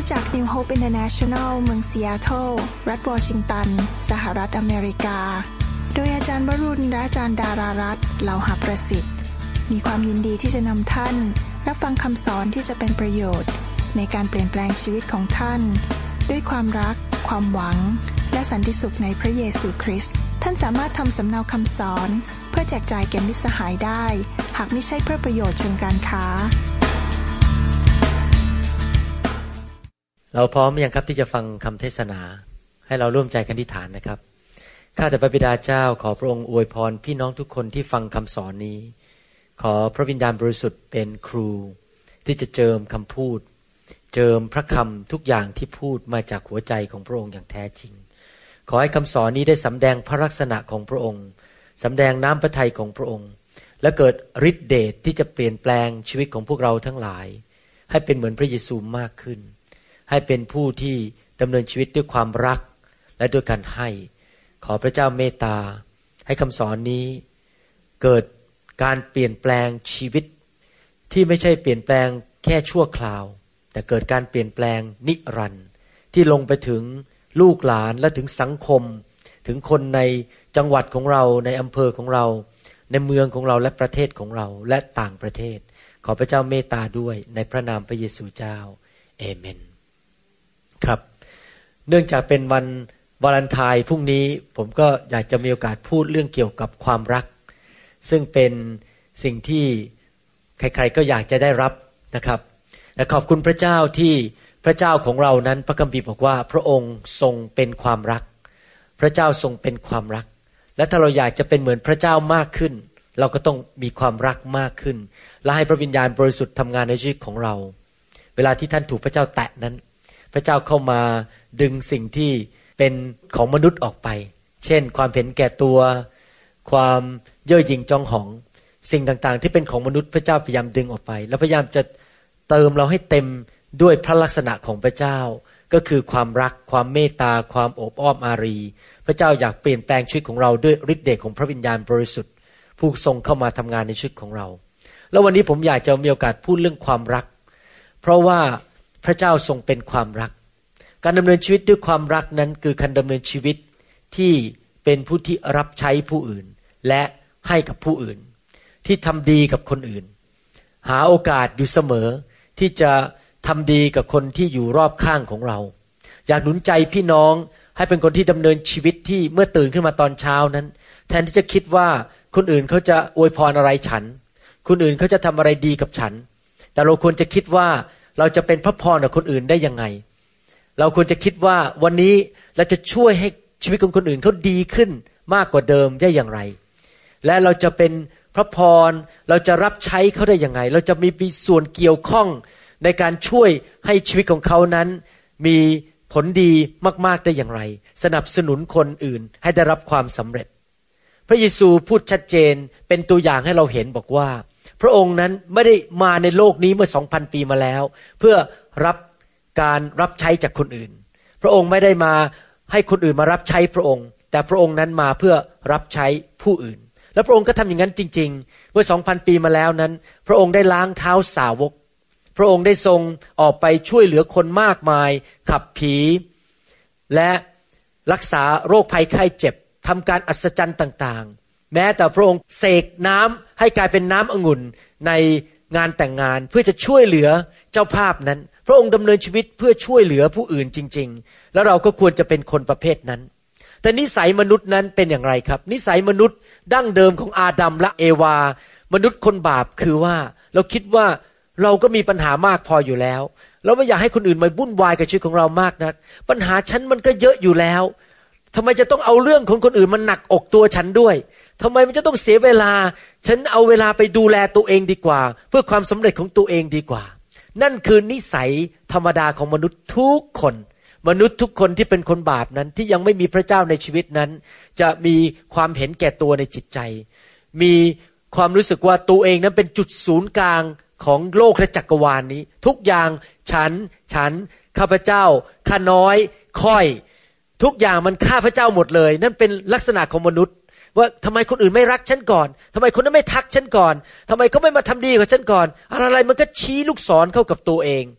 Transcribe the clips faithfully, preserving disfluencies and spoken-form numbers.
จาก New Hope International เมืองซีแอตเทิลรัฐวอชิงตันสหรัฐอเมริกาโดยอาจารย์วรุณและอาจารย์ดารารัตน์เหล่าหประสิทธิ์มีความยินดีที่จะนำท่านรับฟังคำสอนที่จะเป็นประโยชน์ในการเปลี่ยนแปลงชีวิตของท่านด้วยความรักความหวังและสันติสุขในพระเยซูคริสต์ท่านสามารถทำสำเนาคำสอนเพื่อแจกจ่ายแก่มิตรสหายได้หากไม่ใช่เพื่อประโยชน์เชิงการค้าเราพร้อมยังครับที่จะฟังคำเทศนาให้เราร่วมใจกันอธิษฐานนะครับข้าแต่พระบิดาเจ้าขอพระองค์อวยพรพี่น้องทุกคนที่ฟังคำสอนนี้ขอพระวิญญาณบริสุทธิ์เป็นครูที่จะเจิมคำพูดเจิมพระคำทุกอย่างที่พูดมาจากหัวใจของพระองค์อย่างแท้จริงขอให้คำสอนนี้ได้สำแดงพระลักษณะของพระองค์สำแดงน้ำพระทัยของพระองค์และเกิดฤทธิ์เดชที่จะเปลี่ยนแปลงชีวิตของพวกเราทั้งหลายให้เป็นเหมือนพระเยซูมากขึ้นให้เป็นผู้ที่ดำเนินชีวิตด้วยความรักและด้วยการให้ขอพระเจ้าเมตตาให้คำสอนนี้เกิดการเปลี่ยนแปลงชีวิตที่ไม่ใช่เปลี่ยนแปลงแค่ชั่วคราวแต่เกิดการเปลี่ยนแปลงนิรันดร์ที่ลงไปถึงลูกหลานและถึงสังคมถึงคนในจังหวัดของเราในอำเภอของเราในเมืองของเราและประเทศของเราและต่างประเทศขอพระเจ้าเมตตาด้วยในพระนามพระเยซูเจ้าเอเมนครับเนื่องจากเป็นวันวาเลนไทน์พรุ่งนี้ผมก็อยากจะมีโอกาสพูดเรื่องเกี่ยวกับความรักซึ่งเป็นสิ่งที่ใครๆก็อยากจะได้รับนะครับและขอบคุณพระเจ้าที่พระเจ้าของเรานั้นพระคัมภีร์บอกว่าพระองค์ทรงเป็นความรักพระเจ้าทรงเป็นความรักและถ้าเราอยากจะเป็นเหมือนพระเจ้ามากขึ้นเราก็ต้องมีความรักมากขึ้นและให้พระวิญญาณบริสุทธิ์ทำงานในชีวิตของเราเวลาที่ท่านถูกพระเจ้าแตะนั้นพระเจ้าเข้ามาดึงสิ่งที่เป็นของมนุษย์ออกไปเช่นความเห็นแก่ตัวความเย่อหยิ่งจองหองสิ่งต่างๆที่เป็นของมนุษย์พระเจ้าพยายามดึงออกไปแล้วพยายามจะเติมเราให้เต็มด้วยพระลักษณะของพระเจ้าก็คือความรักความเมตตาความโอบอ้อมอารีพระเจ้าอยากเปลี่ยนแปลงชีวิตของเราด้วยฤทธิ์เดชของพระวิญญาณบริสุทธิ์ผู้ทรงเข้ามาทำงานในชีวิตของเราแล้ววันนี้ผมอยากจะมีโอกาสพูดเรื่องความรักเพราะว่าพระเจ้าทรงเป็นความรักการดำเนินชีวิตด้วยความรักนั้นคือการดำเนินชีวิตที่เป็นผู้ที่รับใช้ผู้อื่นและให้กับผู้อื่นที่ทำดีกับคนอื่นหาโอกาสอยู่เสมอที่จะทำดีกับคนที่อยู่รอบข้างของเราอยากหนุนใจพี่น้องให้เป็นคนที่ดำเนินชีวิตที่เมื่อตื่นขึ้นมาตอนเช้านั้นแทนที่จะคิดว่าคนอื่นเขาจะอวยพรอะไรฉันคนอื่นเขาจะทำอะไรดีกับฉันแต่เราควรจะคิดว่าเราจะเป็นพระพรกับคนอื่นได้ยังไงเราควรจะคิดว่าวันนี้เราจะช่วยให้ชีวิตของคนอื่นเขาดีขึ้นมากกว่าเดิมได้อย่างไรและเราจะเป็นพระพรเราจะรับใช้เขาได้ยังไงเราจะมีส่วนเกี่ยวข้องในการช่วยให้ชีวิตของเขานั้นมีผลดีมากๆได้อย่างไรสนับสนุนคนอื่นให้ได้รับความสำเร็จพระเยซูพูดชัดเจนเป็นตัวอย่างให้เราเห็นบอกว่าพระองค์นั้นไม่ได้มาในโลกนี้เมื่อ สองพัน ปีมาแล้วเพื่อรับการรับใช้จากคนอื่นพระองค์ไม่ได้มาให้คนอื่นมารับใช้พระองค์แต่พระองค์นั้นมาเพื่อรับใช้ผู้อื่นและพระองค์ก็ทำอย่างนั้นจริงๆเมื่อ สองพัน ปีมาแล้วนั้นพระองค์ได้ล้างเท้าสาวกพระองค์ได้ทรงออกไปช่วยเหลือคนมากมายขับผีและรักษาโรคภัยไข้เจ็บทำการอัศจรรย์ต่างๆแม้แต่พระองค์เสกน้ำให้กลายเป็นน้ำองุ่นในงานแต่งงานเพื่อจะช่วยเหลือเจ้าภาพนั้นพระองค์ดำเนินชีวิตเพื่อช่วยเหลือผู้อื่นจริงๆแล้วเราก็ควรจะเป็นคนประเภทนั้นแต่นิสัยมนุษย์นั้นเป็นอย่างไรครับนิสัยมนุษย์ดั้งเดิมของอาดัมและเอวามนุษย์คนบาปคือว่าเราคิดว่าเราก็มีปัญหามากพออยู่แล้วเราไม่อยากให้คนอื่นมาวุ่นวายกับชีวิตของเรามากนักปัญหาฉันมันก็เยอะอยู่แล้วทำไมจะต้องเอาเรื่องของคนอื่นมันหนักอกตัวฉันด้วยทำไมมันจะต้องเสียเวลาฉันเอาเวลาไปดูแลตัวเองดีกว่าเพื่อความสำเร็จของตัวเองดีกว่านั่นคือนิสัยธรรมดาของมนุษย์ทุกคนมนุษย์ทุกคนที่เป็นคนบาปนั้นที่ยังไม่มีพระเจ้าในชีวิตนั้นจะมีความเห็นแก่ตัวในจิตใจมีความรู้สึกว่าตัวเองนั้นเป็นจุดศูนย์กลางของโลกและจักรวาล น, นี้ทุกอย่างฉันฉันข้าพเจ้าข้าน้อยค่อยทุกอย่างมันข้าพเจ้าหมดเลยนั่นเป็นลักษณะของมนุษย์ว่าทำไมคนอื่นไม่รักฉันก่อนทำไมคนนั้นไม่ทักฉันก่อนทำไมเขาไม่มาทำดีกับฉันก่อนอะไรๆมันก็ชี้ลูกศรเข้ากับตัวเอง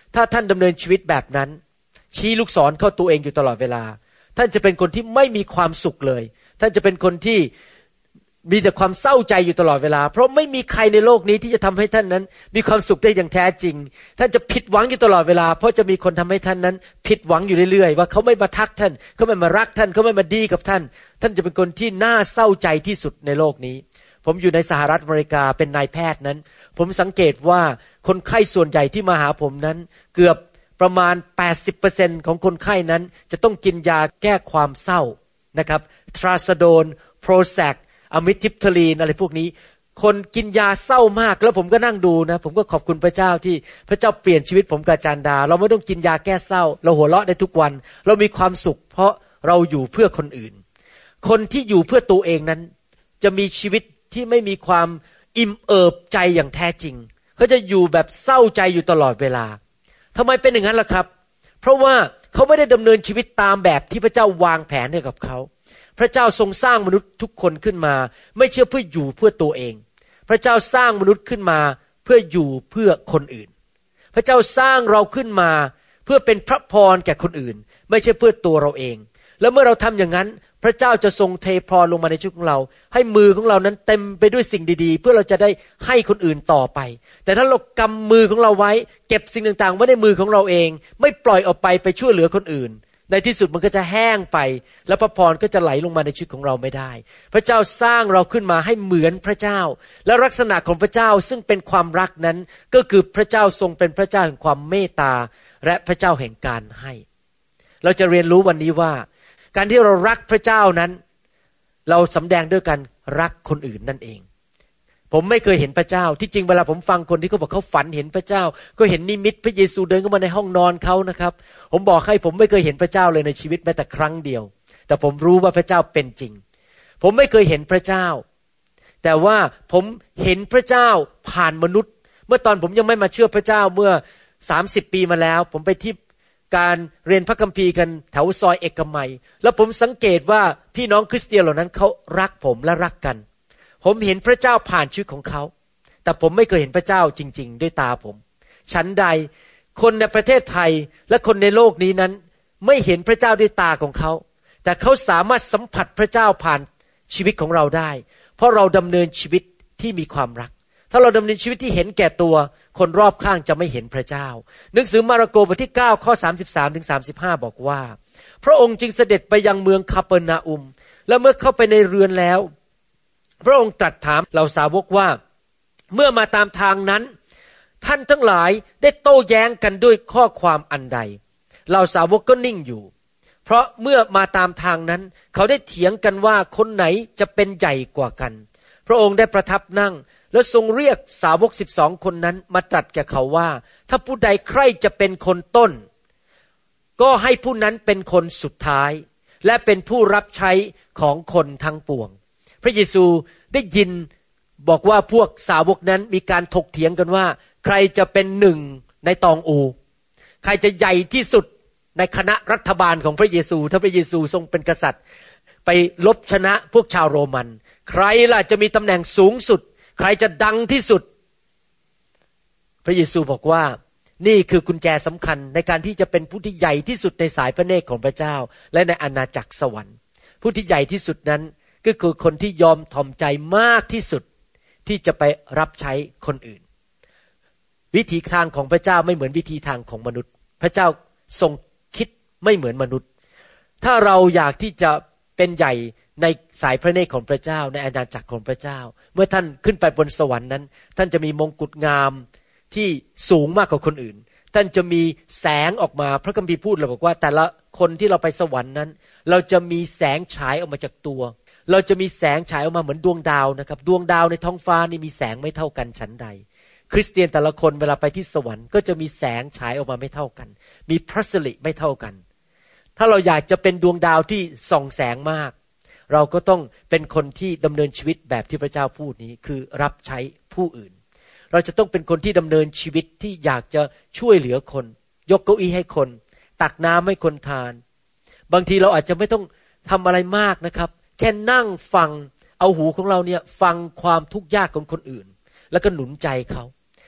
ถ้าท่านดำเนินชีวิตแบบนั้นชี้ลูกศรเข้าตัวเองอยู่ตลอดเวลาท่านจะเป็นคนที่ไม่มีความสุขเลยท่านจะเป็นคนที่มีแต่ความเศร้าใจอยู่ตลอดเวลาเพราะไม่มีใครในโลกนี้ที่จะทำให้ท่านนั้นมีความสุขได้อย่างแท้จริงท่านจะผิดหวังอยู่ตลอดเวลาเพราะจะมีคนทำให้ท่านนั้นผิดหวังอยู่เรื่อยๆว่าเขาไม่มาทักท่านเขาไม่มารักท่านเขาไม่มาดีกับท่านท่านจะเป็นคนที่น่าเศร้าใจที่สุดในโลกนี้ผมอยู่ในสหรัฐอเมริกาเป็นนายแพทย์นั้นผมสังเกตว่าคนไข้ส่วนใหญ่ที่มาหาผมนั้นเกือบประมาณ แปดสิบเปอร์เซ็นต์ ของคนไข้นั้นจะต้องกินยาแก้ความเศร้านะครับทราซาโดนโปรแซกอะมิทิปทลีนอะไรพวกนี้คนกินยาเศร้ามากแล้วผมก็นั่งดูนะผมก็ขอบคุณพระเจ้าที่พระเจ้าเปลี่ยนชีวิตผมกับอาจารย์ดาเราไม่ต้องกินยาแก้เศร้าเราหัวเราะได้ทุกวันเรามีความสุขเพราะเราอยู่เพื่อคนอื่นคนที่อยู่เพื่อตัวเองนั้นจะมีชีวิตที่ไม่มีความอิ่มเอิบใจอย่างแท้จริงเขาจะอยู่แบบเศร้าใจอยู่ตลอดเวลาทำไมเป็นอย่างนั้นล่ะครับเพราะว่าเขาไม่ได้ดำเนินชีวิตตามแบบที่พระเจ้าวางแผนให้กับเขาพระเจ้าทรงสร้างมนุษย์ทุกคนขึ้นมาไม่เชื่อเพื่ออยู่เพื่อตัวเองพระเจ้าสร้างมนุษย์ขึ้นมาเพื่ออยู่เพื่อคนอื่นพระเจ้าสร้างเราขึ้นมาเพื่อเป็นพระพรแก่คนอื่นไม่ใช่เพื่อตัวเราเองแล้วเมื่อเราทำอย่างนั้นพระเจ้าจะทรงเทพรลงมาในชีวิตของเราให้มือของเรานั้นเต็มไปด้วยสิ่งดีๆเพื่อเราจะได้ให้คนอื่นต่อไปแต่ถ้าเรากำมือของเราไว้เก็บสิ่งต่างๆไว้ในมือของเราเองไม่ปล่อยออกไปไปช่วยเหลือคนอื่นในที่สุดมันก็จะแห้งไปและพระพรก็จะไหลลงมาในชีวิตของเราไม่ได้พระเจ้าสร้างเราขึ้นมาให้เหมือนพระเจ้าและลักษณะของพระเจ้าซึ่งเป็นความรักนั้นก็คือพระเจ้าทรงเป็นพระเจ้าแห่งความเมตตาและพระเจ้าแห่งการให้เราจะเรียนรู้วันนี้ว่าการที่เรารักพระเจ้านั้นเราสำแดงด้วยการรักคนอื่นนั่นเองผมไม่เคยเห็นพระเจ้าที่จริงเวลาผมฟังคนที่เขาบอกเขาฝันเห็นพระเจ้าก็เห็นนิมิตพระเยซูเดินเข้ามาในห้องนอนเขานะครับผมบอกให้ผมไม่เคยเห็นพระเจ้าเลยในชีวิตแม้แต่ครั้งเดียวแต่ผมรู้ว่าพระเจ้าเป็นจริงผมไม่เคยเห็นพระเจ้าแต่ว่าผมเห็นพระเจ้าผ่านมนุษย์เมื่อตอนผมยังไม่มาเชื่อพระเจ้าเมื่อสามสิบปีมาแล้วผมไปที่การเรียนพระคัมภีร์กันแถวซอยเอกมัยแล้วผมสังเกตว่าพี่น้องคริสเตียนเหล่านั้นเขารักผมและรักกันผมเห็นพระเจ้าผ่านชีวิตของเขาแต่ผมไม่เคยเห็นพระเจ้าจริงๆด้วยตาผมฉันใดคนในประเทศไทยและคนในโลกนี้นั้นไม่เห็นพระเจ้าด้วยตาของเขาแต่เขาสามารถสัมผัสพระเจ้าผ่านชีวิตของเราได้เพราะเราดำเนินชีวิตที่มีความรักถ้าเราดำเนินชีวิตที่เห็นแก่ตัวคนรอบข้างจะไม่เห็นพระเจ้าหนังสือมาระโกบทที่เก้าข้อสามสิบสามถึงสามสิบห้าบอกว่าพระองค์จึงเสด็จไปยังเมืองคาเปอร์นาอุมและเมื่อเข้าไปในเรือนแล้วพระองค์ตรัสถามเหล่าสาวกว่าเมื่อมาตามทางนั้นท่านทั้งหลายได้โต้แย้งกันด้วยข้อความอันใดเหล่าสาวกก็นิ่งอยู่เพราะเมื่อมาตามทางนั้นเขาได้เถียงกันว่าคนไหนจะเป็นใหญ่กว่ากันพระองค์ได้ประทับนั่งแล้วทรงเรียกสาวกสิบสองคนนั้นมาตรัสแก่เขาว่าถ้าผู้ใดใคร่จะเป็นคนต้นก็ให้ผู้นั้นเป็นคนสุดท้ายและเป็นผู้รับใช้ของคนทั้งปวงพระเยซูได้ยินบอกว่าพวกสาวกนั้นมีการถกเถียงกันว่าใครจะเป็นหนึ่งในตองอูใครจะใหญ่ที่สุดในคณะรัฐบาลของพระเยซูถ้าพระเยซูทรงเป็นกษัตริย์ไปลบชนะพวกชาวโรมันใครล่ะจะมีตำแหน่งสูงสุดใครจะดังที่สุดพระเยซูบอกว่านี่คือกุญแจสำคัญในการที่จะเป็นผู้ที่ใหญ่ที่สุดในสายพระเนตรของพระเจ้าและในอาณาจักรสวรรค์ผู้ที่ใหญ่ที่สุดนั้นก็คือคนที่ยอมถ่อมใจมากที่สุดที่จะไปรับใช้คนอื่นวิธีทางของพระเจ้าไม่เหมือนวิธีทางของมนุษย์พระเจ้าทรงคิดไม่เหมือนมนุษย์ถ้าเราอยากที่จะเป็นใหญ่ในสายพระเนตรของพระเจ้าในอาณาจักรของพระเจ้าเมื่อท่านขึ้นไปบนสวรรค์นั้นท่านจะมีมงกุฎงามที่สูงมากกว่าคนอื่นท่านจะมีแสงออกมาพระคัมภีร์พูดเราบอกว่าแต่ละคนที่เราไปสวรรค์นั้นเราจะมีแสงฉายออกมาจากตัวเราจะมีแสงฉายออกมาเหมือนดวงดาวนะครับดวงดาวในท้องฟ้านี่มีแสงไม่เท่ากันฉันใดคริสเตียนแต่ละคนเวลาไปที่สวรรค์ก็จะมีแสงฉายออกมาไม่เท่ากันมีพระสิริไม่เท่ากันถ้าเราอยากจะเป็นดวงดาวที่ส่องแสงมากเราก็ต้องเป็นคนที่ดำเนินชีวิตแบบที่พระเจ้าพูดนี้คือรับใช้ผู้อื่นเราจะต้องเป็นคนที่ดำเนินชีวิตที่อยากจะช่วยเหลือคนยกเก้าอี้ให้คนตักน้ำให้คนทานบางทีเราอาจจะไม่ต้องทำอะไรมากนะครับแค่นั่งฟังเอาหูของเราเนี่ยฟังความทุกข์ยากของคนอื่นแล้วก็หนุนใจเขา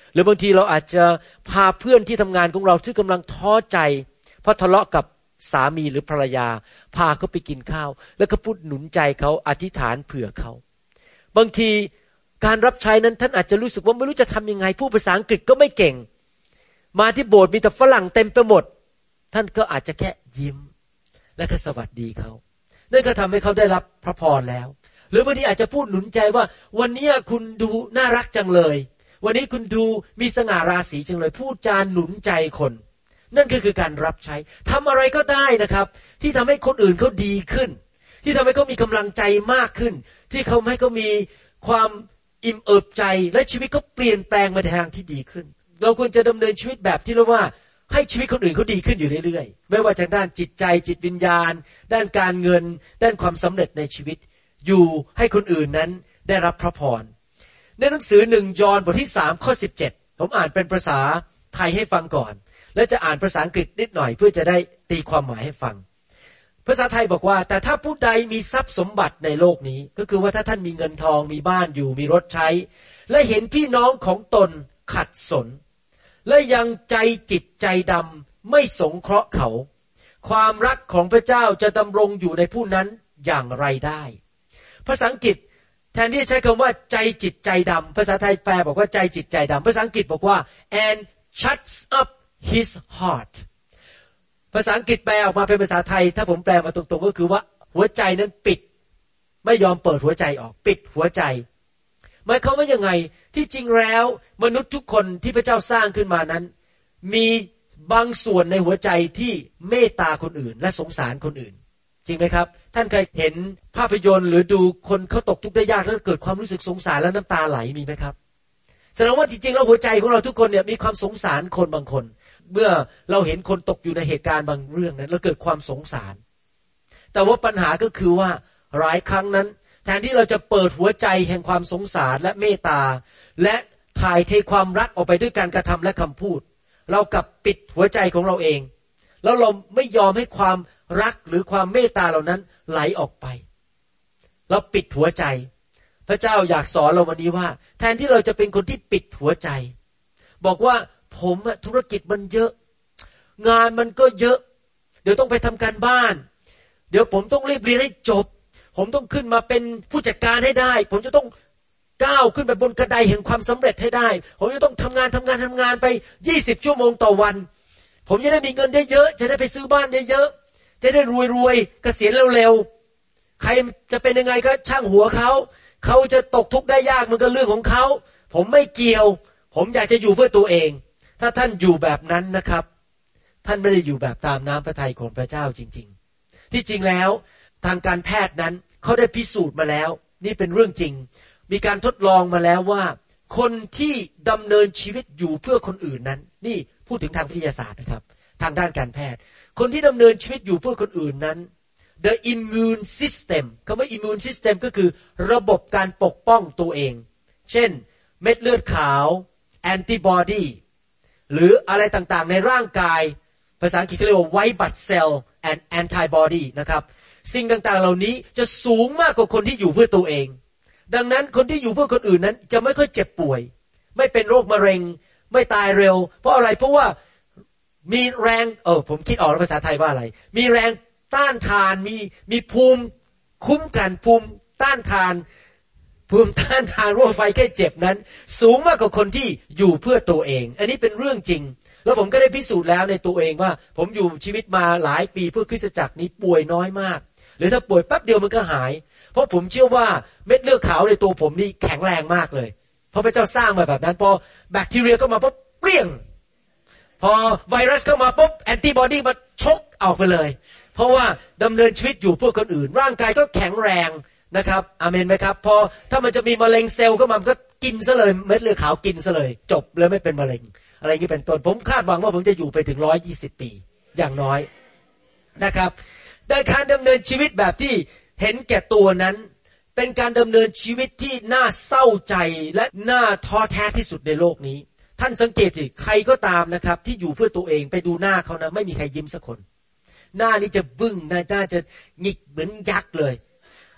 หรือบางทีเราอาจจะพาเพื่อนที่ทำงานของเราที่กำลังท้อใจเพราะทะเลาะกับสามีหรือภรรยาพาเขาไปกินข้าวแล้วก็พูดหนุนใจเขาอธิษฐานเผื่อเขาบางทีการรับใช้นั้นท่านอาจจะรู้สึกว่าไม่รู้จะทำยังไงพูดภาษาอังกฤษก็ไม่เก่งมาที่โบสถ์มีแต่ฝรั่งเต็มไปหมดท่านก็อาจจะแค่ยิ้มและก็สวัสดีเขานั่นก็ทำให้เขาได้รับพระพรแล้วหรือบางทีอาจจะพูดหนุนใจว่าวันนี้คุณดูน่ารักจังเลยวันนี้คุณดูมีสง่าราศีจังเลยพูดจาหนุนใจคนนั่นก็คือการรับใช้ทำอะไรก็ได้นะครับที่ทำให้คนอื่นเขาดีขึ้นที่ทำให้เขามีกำลังใจมากขึ้นที่เขาให้เขามีความอิ่มเอิบใจและชีวิตเขาเปลี่ยนแปลงมาในทางที่ดีขึ้นเราควรจะดำเนินชีวิตแบบที่เรียกว่าให้ชีวิตคนอื่นเขาดีขึ้นอยู่เรื่อยๆไม่ว่าจากด้านจิตใจจิตวิญญาณด้านการเงินด้านความสำเร็จในชีวิตอยู่ให้คนอื่นนั้นได้รับพระพรในหนังสือหนึ่งยอห์นบทที่สามข้อสิบเจ็ดผมอ่านเป็นภาษาไทยให้ฟังก่อนและจะอ่านภาษาอังกฤษนิดหน่อยเพื่อจะได้ตีความหมายให้ฟังภาษาไทยบอกว่าแต่ถ้าผู้ใดมีทรัพย์สมบัติในโลกนี้ก็คือว่าถ้าท่านมีเงินทองมีบ้านอยู่มีรถใช้และเห็นพี่น้องของตนขัดสนและยังใจจิตใจดำไม่สงเคราะห์เขาความรักของพระเจ้าจะดำรงอยู่ในผู้นั้นอย่างไรได้ภาษาอังกฤษแทนที่จะใช้คำว่าใจจิตใจดำภาษาไทยแปลบอกว่าใจจิตใจดำภาษาอังกฤษบอกว่า and shuts up his heart ภาษาอังกฤษแปลออกมาเป็นภาษาไทยถ้าผมแปลมาตรงๆก็คือว่าหัวใจนั้นปิดไม่ยอมเปิดหัวใจออกปิดหัวใจหมายความว่ายังไงที่จริงแล้วมนุษย์ทุกคนที่พระเจ้าสร้างขึ้นมานั้นมีบางส่วนในหัวใจที่เมตตาคนอื่นและสงสารคนอื่นจริงไหมครับท่านเคยเห็นภาพยนตร์หรือดูคนเขาตกทุกข์ได้ยากแล้วเกิดความรู้สึกสงสารแล้วน้ำตาไหลมีไหมครับแสดงว่าจริงๆแล้วหัวใจของเราทุกคนเนี่ยมีความสงสารคนบางคนเมื่อเราเห็นคนตกอยู่ในเหตุการณ์บางเรื่องนั้นเราเกิดความสงสารแต่ว่าปัญหาก็คือว่าหลายครั้งนั้นแทนที่เราจะเปิดหัวใจแห่งความสงสารและเมตตาและถ่ายเทความรักออกไปด้วยการกระทำและคำพูดเรากลับปิดหัวใจของเราเองแล้วเราไม่ยอมให้ความรักหรือความเมตตาเหล่านั้นไหลออกไปเราปิดหัวใจพระเจ้าอยากสอนเราวันนี้ว่าแทนที่เราจะเป็นคนที่ปิดหัวใจบอกว่าผมธุรกิจมันเยอะงานมันก็เยอะเดี๋ยวต้องไปทำการบ้านเดี๋ยวผมต้องรีบเรียนให้จบผมต้องขึ้นมาเป็นผู้จัดการให้ได้ผมจะต้องก้าวขึ้นไปบนกระไดแห่งความสำเร็จให้ได้ผมจะต้องทำงานทำงานทำงานไปยี่สิบชั่วโมงต่อวันผมจะได้มีเงินเยอะๆจะได้ไปซื้อบ้านเยอะๆจะได้รวยๆเกษียณเร็วๆใครจะเป็นยังไงก็ช่างหัวเขาเขาจะตกทุกข์ได้ยากมันก็เรื่องของเขาผมไม่เกี่ยวผมอยากจะอยู่เพื่อตัวเองถ้าท่านอยู่แบบนั้นนะครับท่านไม่ได้อยู่แบบตามน้ำพระทัยของพระเจ้าจริงๆที่จริงแล้วทางการแพทย์นั้นเขาได้พิสูจน์มาแล้วนี่เป็นเรื่องจริงมีการทดลองมาแล้วว่าคนที่ดำเนินชีวิตอยู่เพื่อคนอื่นนั้นนี่พูดถึงทางวิทยาศาสตร์นะครับทางด้านการแพทย์คนที่ดำเนินชีวิตอยู่เพื่อคนอื่นนั้น the immune system คำว่า immune system ก็คือระบบการปกป้องตัวเองเช่นเม็ดเลือดขาว antibody หรืออะไรต่างๆในร่างกายภาษาอังกฤษเรียกว่า white blood cell and antibody นะครับสิ่งต่างๆเหล่านี้จะสูงมากกว่าคนที่อยู่เพื่อตัวเองดังนั้นคนที่อยู่เพื่อคนอื่นนั้นจะไม่ค่อยเจ็บป่วยไม่เป็นโรคมะเร็งไม่ตายเร็วเพราะอะไรเพราะว่ามีแรงเออผมคิดออกแล้วภาษาไทยว่าอะไรมีแรงต้านทานมีมีภูมิคุ้มกันภูมิต้านทานภูมิต้านทานโรคไฟแค่เจ็บนั้นสูงมากกว่าคนที่อยู่เพื่อตัวเองอันนี้เป็นเรื่องจริงแล้วผมก็ได้พิสูจน์แล้วในตัวเองว่าผมอยู่ชีวิตมาหลายปีเพื่อคริสตจักรนี้ป่วยน้อยมากหรือถ้าป่วยแป๊บเดียวมันก็หายเพราะผมเชื่อว่าเม็ดเลือดขาวในตัวผมนี่แข็งแรงมากเลยเพราะพระเจ้าสร้างมาแบบนั้นพอแบคทีเรียเข้ามาปุ๊บเปรี้ยงพอไวรัสเข้ามาปุ๊บแอนติบอดีมาชกออกไปเลยเพราะว่าดำเนินชีวิตอยู่เพื่อคนอื่นร่างกายก็แข็งแรงนะครับอาเมนไหมครับพอถ้ามันจะมีมะเร็งเซลล์เข้ามามันก็กินซะเลยเม็ดเลือดขาวกินซะเลยจบเลยไม่เป็นมะเร็งอะไรอย่างนี้เป็นต้นผมคาดหวังว่าผมจะอยู่ไปถึงหนึ่งร้อยยี่สิบปีอย่างน้อยนะครับในการดำเนินชีวิตแบบที่เห็นแก่ตัวนั้นเป็นการดำเนินชีวิตที่น่าเศร้าใจและน่าท้อแท้ที่สุดในโลกนี้ท่านสังเกตสิใครก็ตามนะครับที่อยู่เพื่อตัวเองไปดูหน้าเขานะไม่มีใครยิ้มสักคนหน้านี้จะบึ้งหน้าจะหงิกเหมือนยักษ์เลย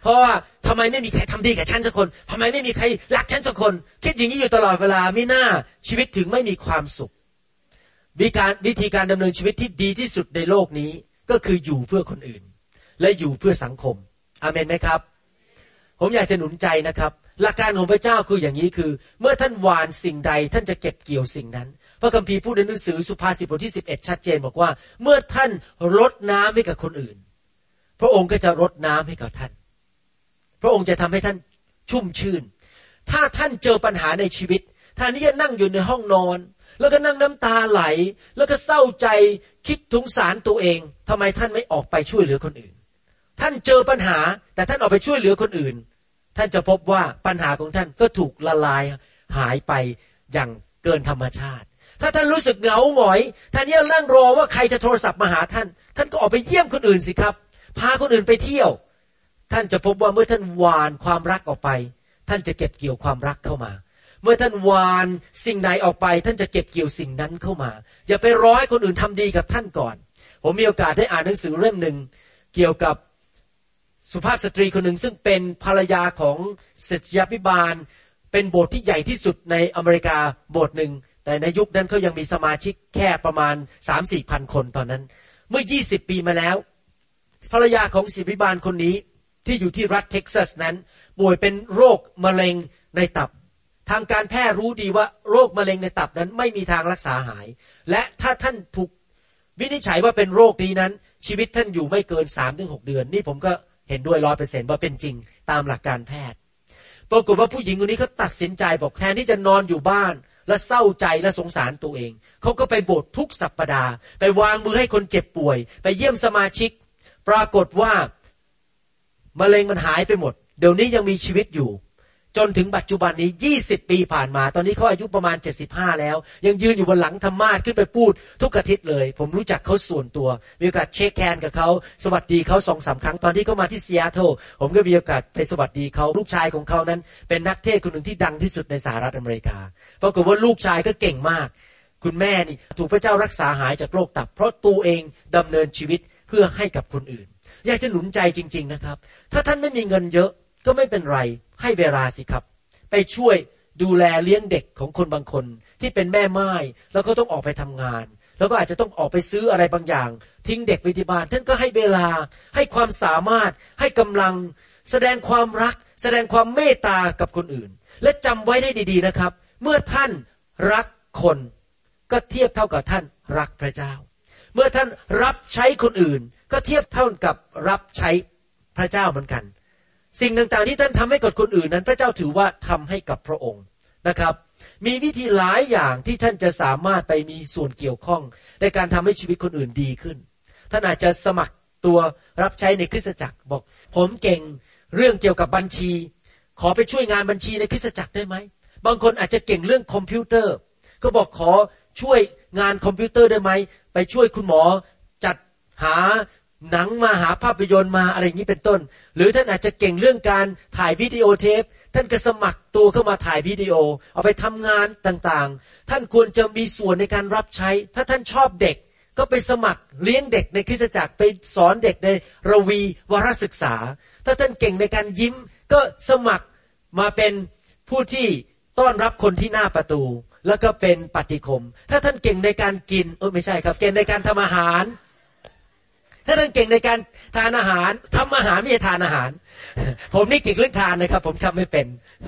เพราะว่าทำไมไม่มีใครทำดีกับฉันสักคนทำไมไม่มีใครรักฉันสักคนคิดอย่างนี้อยู่ตลอดเวลาไม่น่าชีวิตถึงไม่มีความสุขวิธีการวิธีการดำเนินชีวิตที่ดีที่สุดในโลกนี้ก็คืออยู่เพื่อคนอื่นและอยู่เพื่อสังคมอาเมนไหมครับผมอยากจะหนุนใจนะครับหลักการของพระเจ้าคืออย่างนี้คือเมื่อท่านหว่านสิ่งใดท่านจะเก็บเกี่ยวสิ่งนั้นพระคัมภีร์พูดในหนังสือสุภาษิตบทที่สิบเอ็ดชัดเจนบอกว่าเมื่อท่านรดน้ำให้กับคนอื่นพระองค์ก็จะรดน้ำให้กับท่านพระองค์จะทำให้ท่านชุ่มชื่นถ้าท่านเจอปัญหาในชีวิตแทนที่จะนั่งอยู่ในห้องนอนแล้วก็นั่งน้ำตาไหลแล้วก็เศร้าใจคิดสงสารตัวเองทำไมท่านไม่ออกไปช่วยเหลือคนอื่นท่านเจอปัญหาแต่ท่านออกไปช่วยเหลือคนอื่นท่านจะพบว่าปัญหาของท่านก็ถูกละลายหายไปอย่างเกินธรรมชาติถ้าท่านรู้สึกเหงาหงอยท่านยังนั่งรอว่าใครจะโทรศัพท์มาหาท่านท่านก็ออกไปเยี่ยมคนอื่นสิครับพาคนอื่นไปเที่ยวท่านจะพบว่าเมื่อท่านหว่านความรักออกไปท่านจะเก็บเกี่ยวความรักเข้ามาเมื่อท่านหว่านสิ่งไหนออกไปท่านจะเก็บเกี่ยวสิ่งนั้นเข้ามาอย่าไปรอให้คนอื่นทำดีกับท่านก่อนผมมีโอกาสได้อ่านหนังสือเล่มหนึ่งเกี่ยวกับสุภาพสตรีคนหนึ่งซึ่งเป็นภรรยาของศิษยาภิบาลเป็นโบสถ์ที่ใหญ่ที่สุดในอเมริกาโบสถ์หนึ่งแต่ในยุคนั้นเขายังมีสมาชิกแค่ประมาณ สามถึงสี่ พันคนตอนนั้นเมื่อยี่สิบปีมาแล้วภรรยาของศิษยาภิบาลคนนี้ที่อยู่ที่รัฐเท็กซัสนั้นป่วยเป็นโรคมะเร็งในตับทางการแพทย์รู้ดีว่าโรคมะเร็งในตับนั้นไม่มีทางรักษาหายและถ้าท่านถูกวินิจฉัยว่าเป็นโรคนี้นั้นชีวิตท่านอยู่ไม่เกิน สามถึงหก เดือนนี่ผมก็เห็นด้วย ร้อยเปอร์เซ็นต์ ว่าเป็นจริงตามหลักการแพทย์ปรากฏว่าผู้หญิงคนนี้เขาตัดสินใจบอกแทนที่จะนอนอยู่บ้านและเศร้าใจและสงสารตัวเองเขาก็ไปโบสถ์ทุกสัปดาห์ไปวางมือให้คนเจ็บป่วยไปเยี่ยมสมาชิกปรากฏว่ามะเร็งมันหายไปหมดเดี๋ยวนี้ยังมีชีวิตอยู่จนถึงปัจจุบันนี้ยี่สิบปีผ่านมาตอนนี้เขาอายุประมาณเจ็ดสิบห้าแล้วยังยืนอยู่บนหลังธรรมาสน์ขึ้นไปพูดทุกอาทิตย์เลยผมรู้จักเขาส่วนตัวมีโอกาสเช็คแฮนด์กับเขาสวัสดีเขา สองถึงสาม ครั้งตอนที่เขามาที่ซีแอตเทิลผมก็มีโอกาสไปสวัสดีเขาลูกชายของเขานั้นเป็นนักเทศน์คนหนึ่งที่ดังที่สุดในสหรัฐอเมริกาปรากฏว่าลูกชายก็เก่งมากคุณแม่นี่ถูกพระเจ้ารักษาหายจากโรคตับเพราะตัวเองดำเนินชีวิตเพื่อให้กับคนอื่นอยากจะหนุนใจจริงๆนะครับถ้าท่านไม่มีเงินเยอะก็ไม่เป็นไรให้เวลาสิครับไปช่วยดูแลเลี้ยงเด็กของคนบางคนที่เป็นแม่ไม้แล้วก็ต้องออกไปทำงานแล้วก็อาจจะต้องออกไปซื้ออะไรบางอย่างทิ้งเด็กไว้ที่บ้านท่านก็ให้เวลาให้ความสามารถให้กำลังแสดงความรักแสดงความเมตตากับคนอื่นและจำไว้ได้ดีๆนะครับเมื่อท่านรักคนก็เทียบเท่ากับท่านรักพระเจ้าเมื่อท่านรับใช้คนอื่นก็เทียบเท่ากับรับใช้พระเจ้าเหมือนกันสิ่งต่างๆที่ท่านทำให้กับคนอื่นนั้นพระเจ้าถือว่าทำให้กับพระองค์นะครับมีวิธีหลายอย่างที่ท่านจะสามารถไปมีส่วนเกี่ยวข้องในการทำให้ชีวิตคนอื่นดีขึ้นท่านอาจจะสมัครตัวรับใช้ในคริสตจักรบอกผมเก่งเรื่องเกี่ยวกับบัญชีขอไปช่วยงานบัญชีในคริสตจักรได้ไหมบางคนอาจจะเก่งเรื่องคอมพิวเตอร์ก็บอกขอช่วยงานคอมพิวเตอร์ได้ไหมไปช่วยคุณหมอจัดหาหนังมาหาภาพยนตร์มาอะไรอย่างนี้เป็นต้นหรือท่านอาจจะเก่งเรื่องการถ่ายวิดีโอเทปท่านก็สมัครตัวเข้ามาถ่ายวิดีโอเอาไปทำงานต่างๆท่านควรจะมีส่วนในการรับใช้ถ้าท่านชอบเด็กก็ไปสมัครเลี้ยงเด็กในคริสตจักรไปสอนเด็กในระวีวารศึกษาถ้าท่านเก่งในการยิ้มก็สมัครมาเป็นผู้ที่ต้อนรับคนที่หน้าประตูแล้วก็เป็นปฏิคมถ้าท่านเก่งในการกินเออไม่ใช่ครับเก่งในการทำอาหารถ้าท่านเก่งในการทานอาหารทำอาหารไม่ใช่ทานอาหารผมนี่เก่งเรื่องทานนะครับผมทำไม่เป็น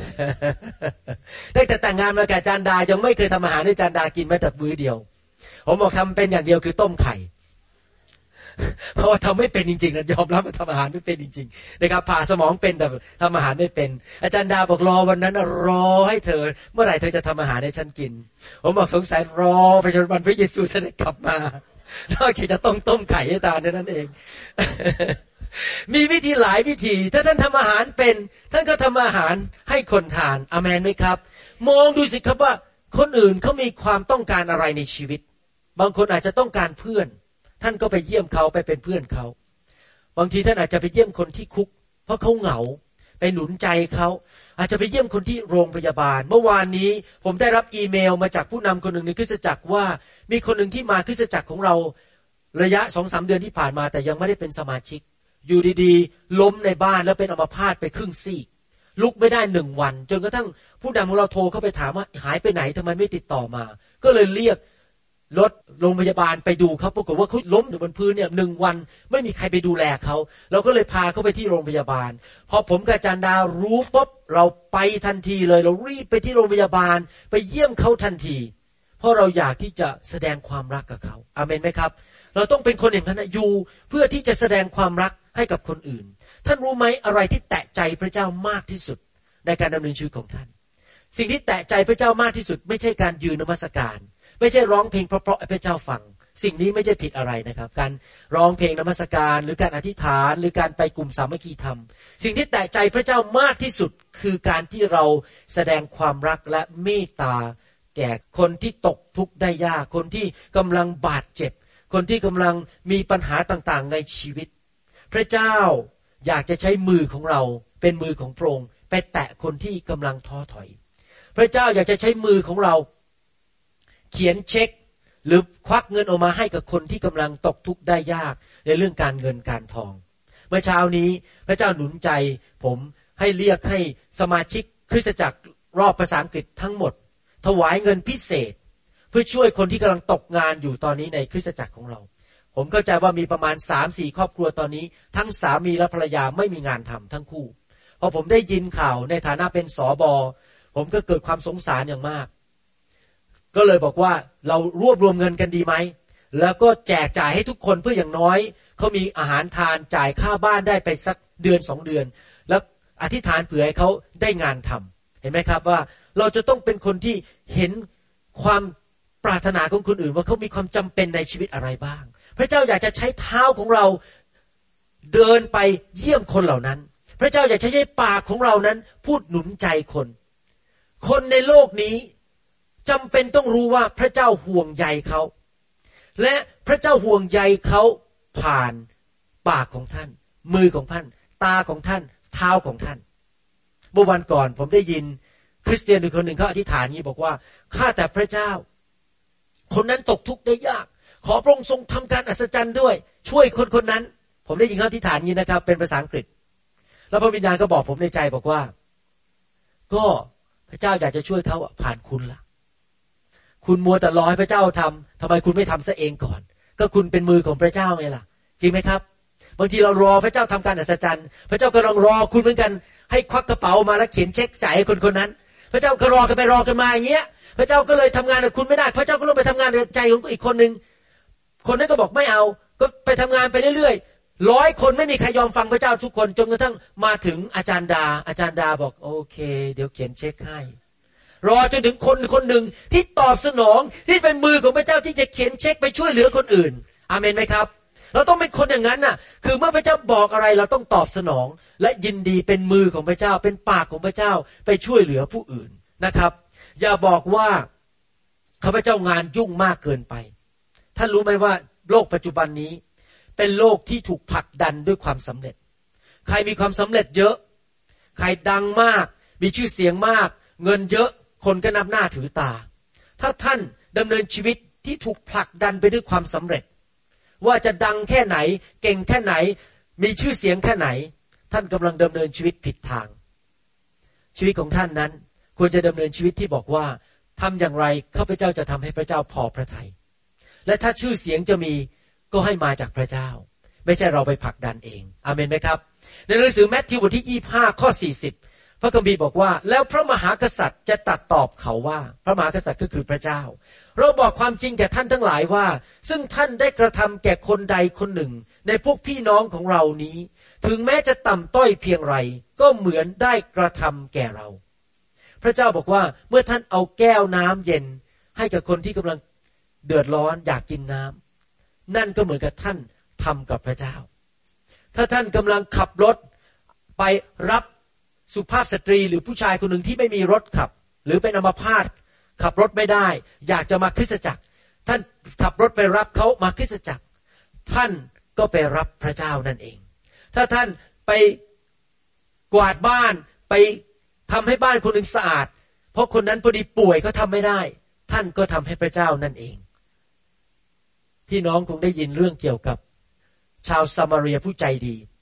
ตั้งแต่แต่งงานมากับอาจารย์ดายังไม่เคยทำอาหารให้อาจารย์ดากินแม้แต่มื้อเดียวผมบอกทำเป็นอย่างเดียวคือต้มไข่เพราะว่าทำไม่เป็นจริงๆนะยอมรับว่าทำอาหารไม่เป็นจริงๆนะครับผ่าสมองเป็นแต่ทำอาหารไม่เป็นอาจารย์ดาบอกรอวันนั้นรอให้เธอเมื่อไหร่เธอจะทำอาหารให้ฉันกินผมบอกสงสัยรอไปจนวันพระเยซูเสด็จกลับมานอกจากจะต้องต้มไข่ให้ทานนั่นเอง มีวิธีหลายวิธีถ้าท่านทำอาหารเป็นท่านก็ทำอาหารให้คนทานอาเมนไหมครับมองดูสิครับว่าคนอื่นเขามีความต้องการอะไรในชีวิตบางคนอาจจะต้องการเพื่อนท่านก็ไปเยี่ยมเขาไปเป็นเพื่อนเขาบางทีท่านอาจจะไปเยี่ยมคนที่คุกเพราะเขาเหงาไปหนุนใจเขาอาจจะไปเยี่ยมคนที่โรงพยาบาลเมื่อวานนี้ผมได้รับอีเมลมาจากผู้นำคนหนึ่งในคริสตจักรว่ามีคนหนึ่งที่มาคริสตจักรของเราระยะ สองถึงสาม เดือนที่ผ่านมาแต่ยังไม่ได้เป็นสมาชิกอยู่ดีๆล้มในบ้านแล้วเป็นอัมพาตไปครึ่งซีกลุกไม่ได้หนึ่งวันจนกระทั่งผู้นำของเราโทรเข้าไปถามว่าหายไปไหนทำไมไม่ติดต่อมาก็เลยเรียกรถโรงพยาบาลไปดูเขาปรากฏว่าเขาล้มอยู่บนพื้นเนี่ยหนึ่งวันไม่มีใครไปดูแลเขาเราก็เลยพาเขาไปที่โรงพยาบาลพอผมกับอาจารย์ดารู้ปุ๊บเราไปทันทีเลยเรารีบไปที่โรงพยาบาลไปเยี่ยมเขาทันทีเพราะเราอยากที่จะแสดงความรักกับเขาอาเมนไหมครับเราต้องเป็นคนอย่างนั้นอยู่เพื่อที่จะแสดงความรักให้กับคนอื่นท่านรู้ไหมอะไรที่แตะใจพระเจ้ามากที่สุดในการดำเนินชีวิตของท่านสิ่งที่แตะใจพระเจ้ามากที่สุดไม่ใช่การยืนนมัสการไม่ใช่ร้องเพลงเพราะๆให้พระเจ้าฟังสิ่งนี้ไม่ใช่ผิดอะไรนะครับการร้องเพลงนมัสการหรือการอธิษฐานหรือการไปกลุ่มสามัคคีธรรมสิ่งที่แตะใจพระเจ้ามากที่สุดคือการที่เราแสดงความรักและเมตตาแก่คนที่ตกทุกข์ได้ยากคนที่กำลังบาดเจ็บคนที่กำลังมีปัญหาต่างๆในชีวิตพระเจ้าอยากจะใช้มือของเราเป็นมือของพระองค์ไปแตะคนที่กำลังท้อถอยพระเจ้าอยากจะใช้มือของเราเขียนเช็คหรือควักเงินออกมาให้กับคนที่กำลังตกทุกข์ได้ยากในเรื่องการเงินการทองเมื่อเช้านี้พระเจ้าหนุนใจผมให้เรียกให้สมาชิกคริสตจักรรอบภาษาอังกฤษทั้งหมดถวายเงินพิเศษเพื่อช่วยคนที่กำลังตกงานอยู่ตอนนี้ในคริสตจักรของเราผมเข้าใจว่ามีประมาณ สามสี่ ครอบครัวตอนนี้ทั้งสามีและภรรยาไม่มีงานทำทั้งคู่พอผมได้ยินข่าวในฐานะเป็นสบผมก็เกิดความสงสารอย่างมากก็เลยบอกว่าเรารวบรวมเงินกันดีไหมแล้วก็แจกจ่ายให้ทุกคนเพื่ออย่างน้อยเขามีอาหารทานจ่ายค่าบ้านได้ไปสักเดือนสองเดือนแล้วอธิษฐานเผื่อให้เขาได้งานทำเห็นไหมครับว่าเราจะต้องเป็นคนที่เห็นความปรารถนาของคนอื่นว่าเขามีความจำเป็นในชีวิตอะไรบ้างพระเจ้าอยากจะใช้เท้าของเราเดินไปเยี่ยมคนเหล่านั้นพระเจ้าอยากจะใช้ปากของเรานั้นพูดหนุนใจคนคนในโลกนี้จำเป็นต้องรู้ว่าพระเจ้าห่วงใยเขาและพระเจ้าห่วงใยเขาผ่านปากของท่านมือของท่านตาของท่านเท้าของท่านเมื่อวันก่อนผมได้ยินคริสเตียนคนหนึ่งเขาอธิษฐานนี้บอกว่าข้าแต่พระเจ้าคนนั้นตกทุกข์ได้ยากขอพระองค์ทรงทำการอัศจรรย์ด้วยช่วยคนคนนั้นผมได้ยินเขาอธิษฐานนี้นะครับเป็นภาษาอังกฤษแล้วพระวิญญาณก็บอกผมในใจบอกว่าก็พระเจ้าอยากจะช่วยเขาผ่านคุณล่ะคุณมัวแต่รอให้พระเจ้าทำทำไมคุณไม่ทำซะเองก่อนก็คุณเป็นมือของพระเจ้าไงล่ะจริงไหมครับบางทีเรารอพระเจ้าทำการอัศจรรย์พระเจ้าก็ลองรอคุณเหมือนกันให้ควักกระเป๋ามาแล้วเขียนเช็คจ่ายให้คนคนนั้นพระเจ้าก็รอกันไปรอกันมาอย่างเงี้ยพระเจ้าก็เลยทำงานกับคุณไม่ได้พระเจ้าก็ลงไปทำงานในใจของอีกคนนึงคนนั้นก็บอกไม่เอาก็ไปทำงานไปเรื่อยๆร้อยคนไม่มีใครยอมฟังพระเจ้าทุกคนจนกระทั่งมาถึงอาจารย์ดาอาจารย์ดาบอกโอเคเดี๋ยวเขียนเช็คให้รอจนถึงคนคนหนึ่งที่ตอบสนองที่เป็นมือของพระเจ้าที่จะเขียนเช็คไปช่วยเหลือคนอื่นอาเมนไหมครับเราต้องเป็นคนอย่างนั้นน่ะคือเมื่อพระเจ้าบอกอะไรเราต้องตอบสนองและยินดีเป็นมือของพระเจ้าเป็นปากของพระเจ้าไปช่วยเหลือผู้อื่นนะครับอย่าบอกว่าข้าพเจ้างานยุ่งมากเกินไปท่านรู้ไหมว่าโลกปัจจุบันนี้เป็นโลกที่ถูกผลักดันด้วยความสำเร็จใครมีความสำเร็จเยอะใครดังมากมีชื่อเสียงมากเงินเยอะคนก็นับหน้าถือตาถ้าท่านดำเนินชีวิตที่ถูกผลักดันไปด้วยความสำเร็จว่าจะดังแค่ไหนเก่งแค่ไหนมีชื่อเสียงแค่ไหนท่านกำลังดำเนินชีวิตผิดทางชีวิตของท่านนั้นควรจะดำเนินชีวิตที่บอกว่าทำอย่างไรข้าพเจ้าจะทำให้พระเจ้าพอพระทัยและถ้าชื่อเสียงจะมีก็ให้มาจากพระเจ้าไม่ใช่เราไปผลักดันเองอาเมนไหมครับในหนังสือแมทธิวบทที่ยี่สิบห้าข้อสี่สิบพระคัมภีร์บอกว่าแล้วพระมหากษัตริย์จะตรัสตอบเขาว่าพระมหากษัตริย์ก็คือพระเจ้าเราบอกความจริงแก่ท่านทั้งหลายว่าซึ่งท่านได้กระทำแก่คนใดคนหนึ่งในพวกพี่น้องของเรานี้ถึงแม้จะต่ำต้อยเพียงไรก็เหมือนได้กระทำแก่เราพระเจ้าบอกว่าเมื่อท่านเอาแก้วน้ำเย็นให้กับคนที่กำลังเดือดร้อนอยากกินน้ำนั่นก็เหมือนกับท่านทำกับพระเจ้าถ้าท่านกำลังขับรถไปรับสุภาพสตรีหรือผู้ชายคนหนึ่งที่ไม่มีรถขับหรือเป็นอัมพาตขับรถไม่ได้อยากจะมาคริสตจักรท่านขับรถไปรับเขามาคริสตจักรท่านก็ไปรับพระเจ้านั่นเองถ้าท่านไปกวาดบ้านไปทำให้บ้านคนหนึ่งสะอาดเพราะคนนั้นพอดีป่วยเขาทำไม่ได้ท่านก็ทำให้พระเจ้านั่นเองพี่น้องคงได้ยินเรื่องเกี่ยวกับชาวซามาเรียผู้ใจดี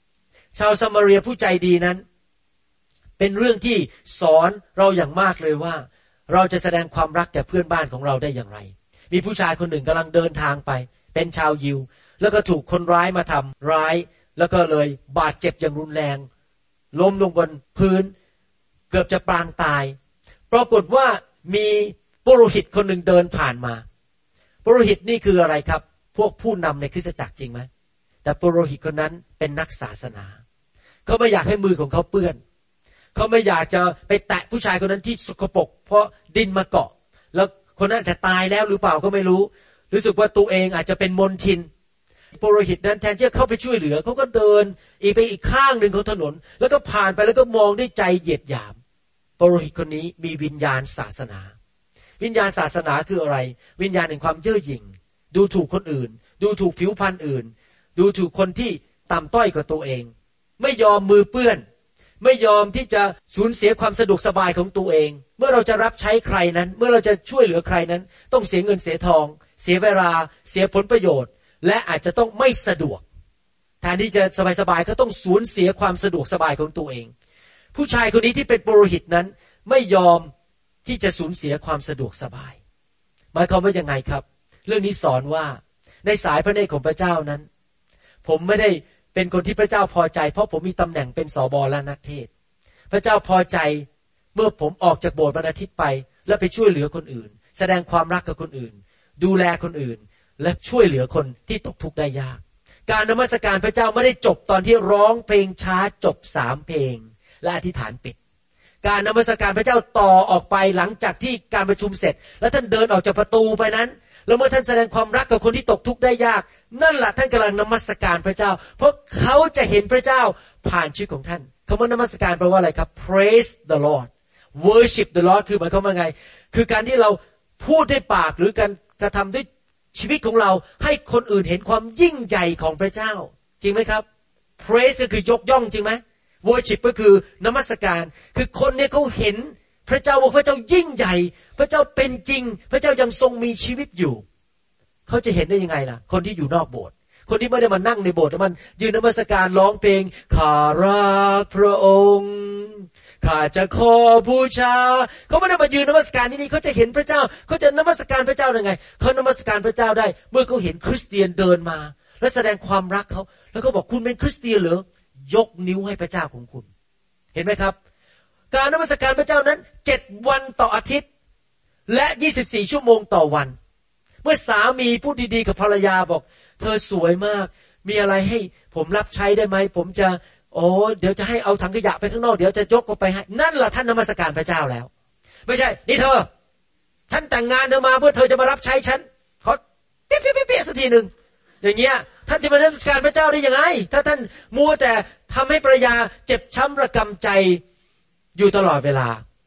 ชาวซามาเรียผู้ใจดีนั้นเป็นเรื่องที่สอนเราอย่างมากเลยว่าเราจะแสดงความรักแก่เพื่อนบ้านของเราได้อย่างไรมีผู้ชายคนหนึ่งกำลังเดินทางไปเป็นชาวยิวแล้วก็ถูกคนร้ายมาทำร้ายแล้วก็เลยบาดเจ็บอย่างรุนแรงล้มลงบนพื้นเกือบจะปางตายปรากฏว่ามีปุโรหิตคนหนึ่งเดินผ่านมาปุโรหิตนี่คืออะไรครับพวกผู้นำในคริสตจักรจริงไหมแต่ปุโรหิตคนนั้นเป็นนักศาสนาเขาไม่อยากให้มือของเขาเปื้อนเขาไม่อยากจะไปแตะผู้ชายคนนั้นที่สกปรกเพราะดินมาเกาะแล้วคนนั้นจะตายแล้วหรือเปล่าก็ไม่รู้รู้สึกว่าตัวเองอาจจะเป็นมลทินปุโรหิตนั้นแทนที่จะเข้าไปช่วยเหลือเขาก็เดินอีกไปอีกข้างหนึ่งของถนนแล้วก็ผ่านไปแล้วก็มองด้วยใจเหยียดหยามปุโรหิตคนนี้มีวิญญาณศาสนาวิญญาณศาสนาคืออะไรวิญญาณแห่งความเย่อหยิ่งดูถูกคนอื่นดูถูกผิวพรรณอื่นดูถูกคนที่ต่ำต้อยกว่าตัวเองไม่ยอมมือเปื้อนไม่ยอมที่จะสูญเสียความสะดวกสบายของตัวเองเมื่อเราจะรับใช้ใครนั้นเมื่อเราจะช่วยเหลือใครนั้นต้องเสียเงินเสียทองเสียเวลาเสียผลประโยชน์และอาจจะต้องไม่สะดวกแทนที่จะสบายๆก็ต้องสูญเสียความสะดวกสบายของตัวเองผู้ชายคนนี้ที่เป็นปุโรหิตนั้นไม่ยอมที่จะสูญเสียความสะดวกสบายหมายความว่ายังไงครับเรื่องนี้สอนว่าในสายพระเนตรของพระเจ้านั้นผมไม่ได้เป็นคนที่พระเจ้าพอใจเพราะผมมีตำแหน่งเป็นสบและนักเทศพระเจ้าพอใจเมื่อผมออกจากโบสถ์วันอาทิตย์ไปแล้วไปช่วยเหลือคนอื่นแสดงความรักกับคนอื่นดูแลคนอื่นและช่วยเหลือคนที่ตกทุกข์ได้ยากการนมัสการพระเจ้าไม่ได้จบตอนที่ร้องเพลงช้าจบสามเพลงและอธิษฐานปิดการนมัสการพระเจ้าต่อออกไปหลังจากที่การประชุมเสร็จแล้วท่านเดินออกจากประตูไปนั้นแล้วเมื่อท่านแสดงความรักกับคนที่ตกทุกข์ได้ยากนั่นแหละท่านกำลังนมัสการพระเจ้าเพราะเขาจะเห็นพระเจ้าผ่านชีวิตของท่านคำว่านมัสการแปลว่าอะไรครับ praise the Lord worship the Lord คือหมายความว่าไงคือการที่เราพูดด้วยปากหรือการกระทำด้วยชีวิตของเราให้คนอื่นเห็นความยิ่งใหญ่ของพระเจ้าจริงไหมครับ praise ก็คือยกย่องจริงไหม worship ก็คือนมัสการคือคนเนี่ยเขาเห็นพระเจ้าว่าพระเจ้ายิ่งใหญ่พระเจ้าเป็นจริงพระเจ้ายังทรงมีชีวิตอยู่เขาจะเห็นได้ยังไงล่ะคนที่อยู่นอกโบสถ์คนที่ไม่ได้มานั่งในโบสถ์มันยืนนมัสการร้องเพลงข้ารักพระองค์ข้าจะขอบูชาเขาไม่ได้มายืนนมัสการที่นี่เขาจะเห็นพระเจ้าเขาจะนมัสการพระเจ้าได้ไงเขานมัสการพระเจ้าได้เมื่อเขาเห็นคริสเตียนเดินมาและแสดงความรักเขาแล้วเขาบอกคุณเป็นคริสเตียนเหรอยกนิ้วให้พระเจ้าของคุณเห็นไหมครับการนมัสการพระเจ้านั้นเจ็ดวันต่ออาทิตย์และยี่สิบสี่ชั่วโมงต่อวันเมื่อสามีพูดดีๆกับภรรยาบอกเธอสวยมากมีอะไรให้ผมรับใช้ได้ไหมผมจะโอ้เดี๋ยวจะให้เอาถังขยะไปข้างนอกเดี๋ยวจะยกออกไปให้นั่นแหละท่านนมัสการพระเจ้าแล้วไม่ใช่นี่เธอฉันแต่งงานเธอมาเพื่อเธอจะมารับใช้ฉันขอเปี้ยเปี้ยเปี้ยสักทีหนึ่งอย่างเงี้ยท่านจะมานมัสการพระเจ้าได้ยังไงถ้าท่านมัวแต่ทำให้ภรรยาเจ็บช้ำระกำใจอยู่ตลอดเวลา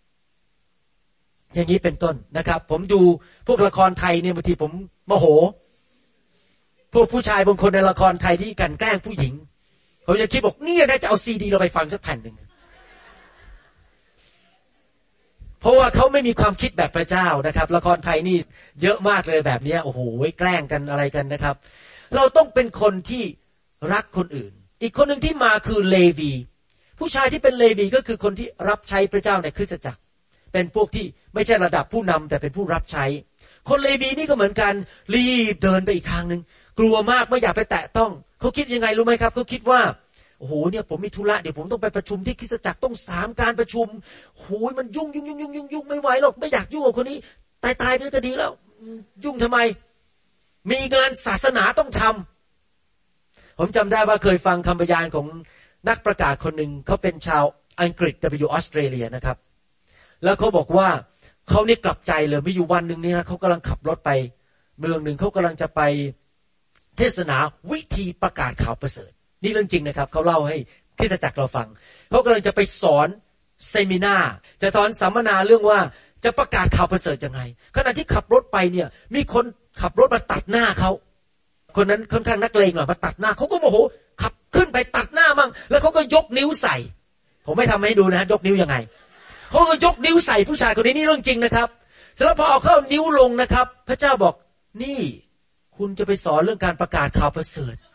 อย่างนี้เป็นต้นนะครับผมดูพวกละครไทยเนี่ยบางทีผมโมโหพวกผู้ชายบางคนในละครไทยที่กันแกล้งผู้หญิงผมจะคิดบอกนี่น่าจะเอาซีดีเราไปฟังสักแผ่นหนึ่งเพราะว่าเขาไม่มีความคิดแบบพระเจ้านะครับละครไทยนี่เยอะมากเลยแบบนี้โอ้โหแกล้งกันอะไรกันนะครับเราต้องเป็นคนที่รักคนอื่นอีกคนหนึ่งที่มาคือเลวีผู้ชายที่เป็นเลวีก็คือคนที่รับใช้พระเจ้าในคริสตจักรเป็นพวกที่ไม่ใช่ระดับผู้นำแต่เป็นผู้รับใช้คนเลวีนี่ก็เหมือนกันรีบเดินไปอีกทางนึงกลัวมากไม่อยากไปแตะต้องเขาคิดยังไงรู้ไหมครับเขาคิดว่าโอ้โหเนี่ยผมมีธุระเดี๋ยวผมต้องไปประชุมที่คริสตจักรต้องสามการประชุมโอ้ยมันยุ่งยุ่งยุ่งยุ่งยุ่งยุ่งไม่ไหวหรอกไม่อยากยุ่งกับคนนี้ตายตายไปก็ดีแล้วยุ่งทำไมมีงานศาสนาต้องทำผมจำได้ว่าเคยฟังคำพยานของนักประกาศคนหนึ่งเขาเป็นชาวอังกฤษแต่ไปอยู่ออสเตรเลียนะครับแล้วเขาบอกว่าเขาเนี่ยกลับใจเลยมีอยู่วันหนึ่งเนี่ยเขากำลังขับรถไปเมืองหนึ่งเขากำลังจะไปเทศนาวิธีประกาศข่าวประเสริฐนี่เรื่องจริงนะครับเขาเล่าให้คริสตจักรเราฟังเขากำลังจะไปสอนเซมินาจะสอนสัมมนาเรื่องว่าจะประกาศข่าวประเสริฐยังไงขณะที่ขับรถไปเนี่ยมีคนขับรถมาตัดหน้าเขาคนนั้นค่อนข้างนักเลงหน่อยมาตัดหน้าเขาก็โมโหขับขึ้นไปตัดหน้ามั่งแล้วเขาก็ยกนิ้วใส่ผมไม่ทำให้ดูนะยกนิ้วยังไงเขาก็ยกนิ้วใส่ผู้ชายคนนี้นี่เรื่องจริงนะครับเสร็จแล้วพอเอาเข้านิ้วลงนะครับพระเจ้าบอกนี่คุณจะไปสอนเรื่องการประกาศข่าวประเสริฐ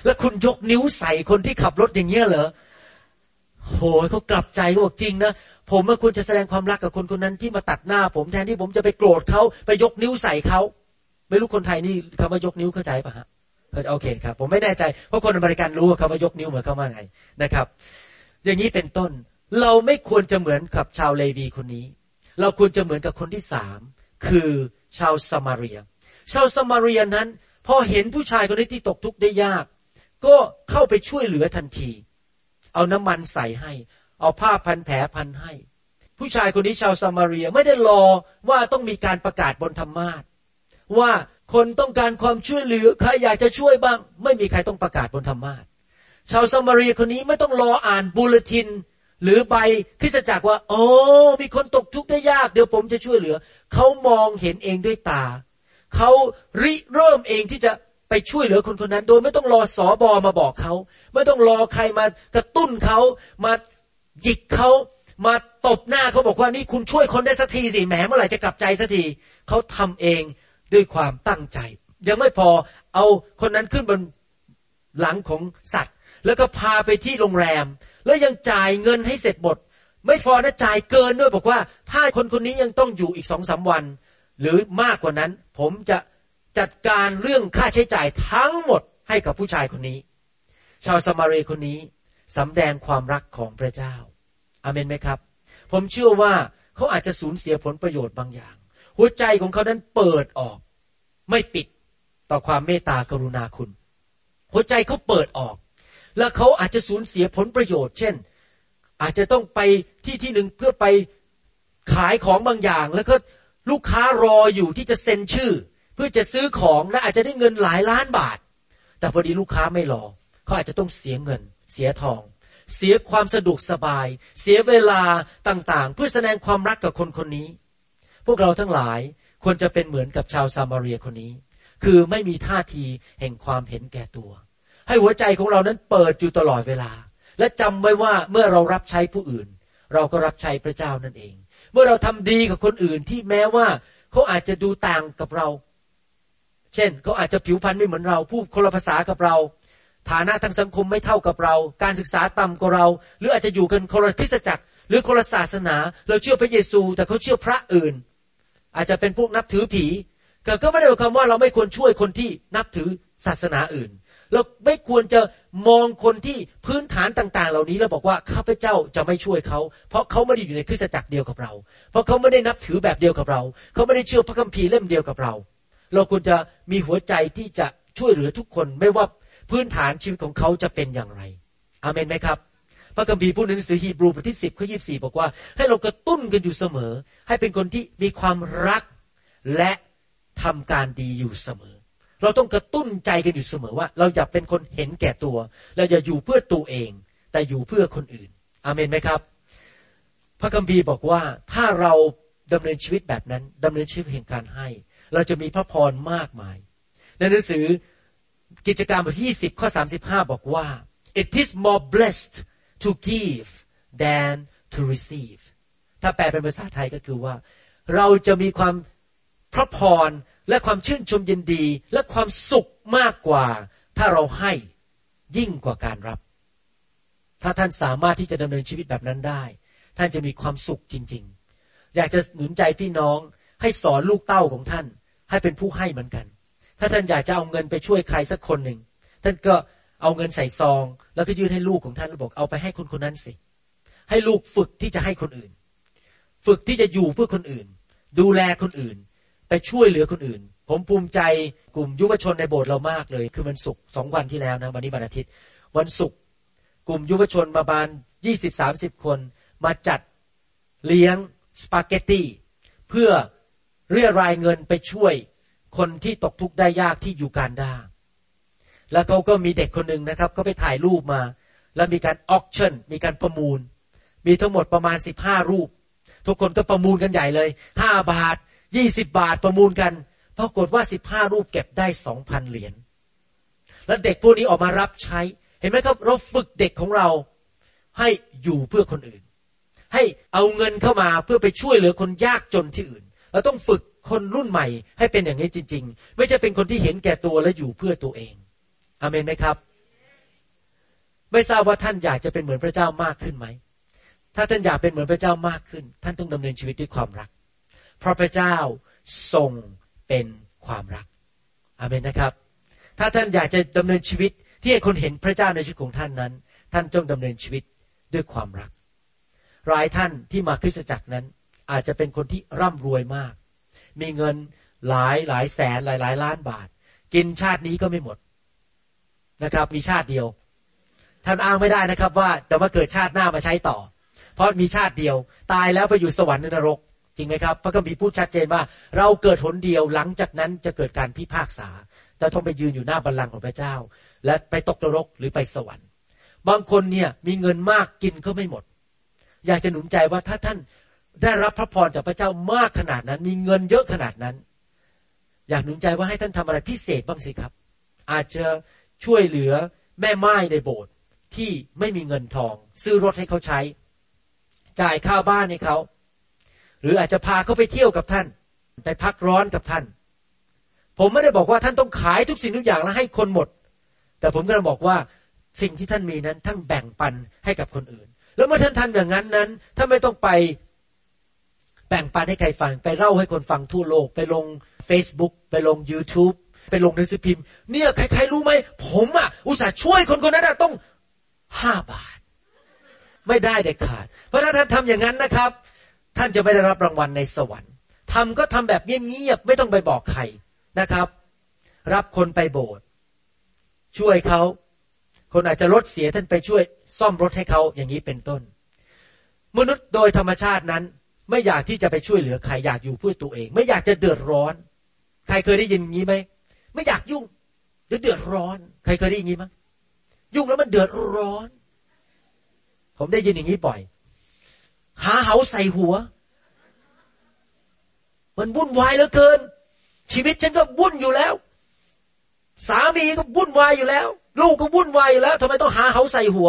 แล้วคุณยกนิ้วใส่คนที่ขับรถอย่างเงี้ยเหรอโหเขากลับใจเขาบอกจริงนะผมว่าควรจะแสดงความรักกับคนคนนั้นที่มาตัดหน้าผมแทนที่ผมจะไปโกรธเขาไปยกนิ้วใส่เขาไม่รู้คนไทยนี่คำว่ายกนิ้วเข้าใจป่ะฮะโอเคครับผมไม่แน่ใจเพราะคนอเมริกันรู้คำว่ายกนิ้วหมายความว่าไงนะครับอย่างนี้เป็นต้นเราไม่ควรจะเหมือนกับชาวเลวีคนนี้เราควรจะเหมือนกับคนที่สามคือชาวซามาเรียชาวซามาเรียนั้นพอเห็นผู้ชายคนนี้ที่ตกทุกข์ได้ยากก็เข้าไปช่วยเหลือทันทีเอาน้ำมันใส่ให้เอาผ้าพันแผลพันให้ผู้ชายคนนี้ชาวซามาเรียไม่ได้รอว่าต้องมีการประกาศบนธรรมาสน์ว่าคนต้องการความช่วยเหลือใครอยากจะช่วยบ้างไม่มีใครต้องประกาศบนธรรมาสน์ชาวซามาเรียคนนี้ไม่ต้องรออ่านบูเลตินหรือใบคริสตจักรว่าโอ้มีคนตกทุกข์ได้ยากเดี๋ยวผมจะช่วยเหลือเขามองเห็นเองด้วยตาเขาริเริ่มเองที่จะไปช่วยเหลือคนคนนั้นโดยไม่ต้องรอสบมาบอกเขาไม่ต้องรอใครมากระตุ้นเขามาหยิกเขามาตบหน้าเขาบอกว่านี่คุณช่วยคนได้สักทีสิแหมเมื่อไหร่จะกลับใจสักทีเขาทำเองด้วยความตั้งใจยังไม่พอเอาคนนั้นขึ้นบนหลังของสัตว์แล้วก็พาไปที่โรงแรมแล้วยังจ่ายเงินให้เสร็จหมดไม่พอนะจ่ายเกินด้วยบอกว่าถ้าคนคนนี้ยังต้องอยู่อีก สองสาม วันหรือมากกว่านั้นผมจะจัดการเรื่องค่าใช้จ่ายทั้งหมดให้กับผู้ชายคนนี้ชาวซามาเรียคนนี้สำแดงความรักของพระเจ้าอาเมนไหมครับผมเชื่อว่าเขาอาจจะสูญเสียผลประโยชน์บางอย่างหัวใจของเขานั้นเปิดออกไม่ปิดต่อความเมตตากรุณาคุณหัวใจเขาเปิดออกแล้วเขาอาจจะสูญเสียผลประโยชน์เช่นอาจจะต้องไปที่ที่หนึ่งเพื่อไปขายของบางอย่างแล้วก็ลูกค้ารออยู่ที่จะเซ็นชื่อเพื่อจะซื้อของและอาจจะได้เงินหลายล้านบาทแต่พอดีลูกค้าไม่รอเขาอาจจะต้องเสียเงินเสียทองเสียความสะดวกสบายเสียเวลาต่างๆเพื่อแสดงความรักกับคนคนนี้พวกเราทั้งหลายควรจะเป็นเหมือนกับชาวซามาเรียคนนี้คือไม่มีท่าทีแห่งความเห็นแก่ตัวให้หัวใจของเรานั้นเปิดอยู่ตลอดเวลาและจำไว้ว่าเมื่อเรารับใช้ผู้อื่นเราก็รับใช้พระเจ้านั่นเองเมื่อเราทำดีกับคนอื่นที่แม้ว่าเขาอาจจะดูต่างกับเราเช่นเขาอาจจะผิวพรรณไม่เหมือนเราพูดคนละภาษากับเราฐานะทางสังคมไม่เท่ากับเราการศึกษาต่ำกว่าเราหรืออาจจะอยู่กันคนละคริสตจักรหรือคนละศาสนาเราเชื่อพระเยซูแต่เขาเชื่อพระอื่นอาจจะเป็นพวกนับถือผีก็ไม่ได้หมายความว่าเราไม่ควรช่วยคนที่นับถือศาสนาอื่นเราไม่ควรจะมองคนที่พื้นฐานต่างๆเหล่านี้แล้วบอกว่าข้าพเจ้าจะไม่ช่วยเขาเพราะเขาไม่ได้อยู่ในคริสตจักรเดียวกับเราเพราะเขาไม่ได้นับถือแบบเดียวกับเราเขาไม่ได้เชื่อพระคัมภีร์เล่มเดียวกับเราเราควรจะมีหัวใจที่จะช่วยเหลือทุกคนไม่ว่าพื้นฐานชีวิตของเขาจะเป็นอย่างไรอาเมนไหมครับพระคัมภีร์พูดในหนังสือฮีบรูบทที่สิบข้อยี่สิบสี่บอกว่าให้เรากระตุ้นกันอยู่เสมอให้เป็นคนที่มีความรักและทำการดีอยู่เสมอเราต้องกระตุ้นใจกันอยู่เสมอว่าเราอย่าเป็นคนเห็นแก่ตัวเราอย่าอยู่เพื่อตัวเองแต่อยู่เพื่อคนอื่นอาเมนไหมครับพระคัมภีร์บอกว่าถ้าเราดำเนินชีวิตแบบนั้นดำเนินชีวิตแห่งการให้เราจะมีพระพรมากมายในหนังสือกิจการบทที่ยี่สิบข้อสามสิบห้าบอกว่า it is more blessed to give than to receive ถ้าแปลเป็นภาษาไทยก็คือว่าเราจะมีความพระพรและความชื่นชมยินดีและความสุขมากกว่าถ้าเราให้ยิ่งกว่าการรับถ้าท่านสามารถที่จะดำเนินชีวิตแบบนั้นได้ท่านจะมีความสุขจริงๆอยากจะหนุนใจพี่น้องให้สอนลูกเต้าของท่านให้เป็นผู้ให้เหมือนกันถ้าท่านอยากจะเอาเงินไปช่วยใครสักคนหนึ่งท่านก็เอาเงินใส่ซองแล้วก็ยื่นให้ลูกของท่านแล้วบอกเอาไปให้คนคนนั้นสิให้ลูกฝึกที่จะให้คนอื่นฝึกที่จะอยู่เพื่อคนอื่นดูแลคนอื่นไปช่วยเหลือคนอื่นผมภูมิใจกลุ่มยุวชนในโบสถ์เรามากเลยคือวันศุกร์สองวันที่แล้วนะวันนี้วันอาทิตย์วันศุกร์กลุ่มยุวชนมาประมาณ ยี่สิบถึงสามสิบ คนมาจัดเลี้ยงสปาเกตตี้เพื่อเรียรายเงินไปช่วยคนที่ตกทุกข์ได้ยากที่ยูกันดาแล้วเขาก็มีเด็กคนหนึ่งนะครับเขาไปถ่ายรูปมาแล้วมีการออคชั่นมีการประมูลมีทั้งหมดประมาณสิบห้ารูปทุกคนก็ประมูลกันใหญ่เลยห้าบาทยี่สิบบาทประมูลกันปรากฏว่าสิบห้ารูปเก็บได้ สองพัน เหรียญแล้วเด็กพวกนี้ออกมารับใช้เห็นไหมครับเราฝึกเด็กของเราให้อยู่เพื่อคนอื่นให้เอาเงินเข้ามาเพื่อไปช่วยเหลือคนยากจนที่อื่นเราต้องฝึกคนรุ่นใหม่ให้เป็นอย่างนี้จริงๆไม่ใช่เป็นคนที่เห็นแก่ตัวและอยู่เพื่อตัวเองอาเมนไหมครับไม่ทราบว่าท่านอยากจะเป็นเหมือนพระเจ้ามากขึ้นไหมถ้าท่านอยากเป็นเหมือนพระเจ้ามากขึ้นท่านต้องดำเนินชีวิตด้วยความรักเพราะพระเจ้าทรงเป็นความรักอาเมนนะครับถ้าท่านอยากจะดำเนินชีวิตที่ให้คนเห็นพระเจ้าในชีวิตของท่านนั้นท่านต้องดำเนินชีวิตด้วยความรักหลายท่านที่มาคริสตจักรนั้นอาจจะเป็นคนที่ร่ำรวยมากมีเงินหลายหลายแสนหลายหลายล้านบาทกินชาตินี้ก็ไม่หมดนะครับมีชาติเดียวท่านอ้างไม่ได้นะครับว่าแต่ว่าเกิดชาติหน้ามาใช้ต่อเพราะมีชาติเดียวตายแล้วไปอยู่สวรรค์หรือนรกจริงไหมครับพระคัมภีร์พูดชัดเจนว่าเราเกิดหนเดียวหลังจากนั้นจะเกิดการพิพากษาจะต้องไปยืนอยู่หน้าบัลลังก์ของพระเจ้าและไปตกนรกหรือไปสวรรค์บางคนเนี่ยมีเงินมากกินก็ไม่หมดอยากจะหนุนใจว่าถ้าท่านได้รับพระพรจากพระเจ้ามากขนาดนั้นมีเงินเยอะขนาดนั้นอยากหนุนใจว่าให้ท่านทำอะไรพิเศษบ้างสิครับอาจจะช่วยเหลือแม่ไม้ในโบสถ์ที่ไม่มีเงินทองซื้อรถให้เขาใช้จ่ายค่าบ้านให้เขาหรืออาจจะพาเขาไปเที่ยวกับท่านไปพักร้อนกับท่านผมไม่ได้บอกว่าท่านต้องขายทุกสิ่งทุกอย่างแล้วให้คนหมดแต่ผมกำลังบอกว่าสิ่งที่ท่านมีนั้นท่านแบ่งปันให้กับคนอื่นแล้วเมื่อท่านทำอย่างนั้นนั้นท่านไม่ต้องไปแบ่งปันให้ใครฟังไปเล่าให้คนฟังทั่วโลกไปลง Facebook ไปลง YouTube ไปลงหนังสือพิมพ์เนี่ยใครๆรู้ไหมผมอ่ะอุตส่าห์ช่วยคนคนนั้นต้องห้าบาทไม่ได้เด็ดขาดเพราะถ้าท่านทำอย่างนั้นนะครับท่านจะไม่ได้รับรางวัลในสวรรค์ทำก็ทำแบบเงียบๆไม่ต้องไปบอกใครนะครับรับคนไปโบสถ์ช่วยเขาคนอาจจะรถเสียท่านไปช่วยซ่อมรถให้เขาอย่างนี้เป็นต้นมนุษย์โดยธรรมชาตินั้นไม่อยากที่จะไปช่วยเหลือใครอยากอยู่เพื่อตัวเองไม่อยากจะเดือดร้อนใครเคยได้ยินอย่างนี้ไหมไม่อยากยุ่งเดี๋ยวเดือดร้อนใครเคยได้ยินอย่างนี้มั้ยยุ่งแล้วมันเดือดร้อนผมได้ยินอย่างนี้บ่อยหาเหาใส่หัวมันวุ่นวายเหลือเกินชีวิตฉันก็วุ่นอยู่แล้วสามีก็วุ่นวายอยู่แล้วลูกก็วุ่นวายอยู่แล้วทำไมต้องหาเหาใส่หัว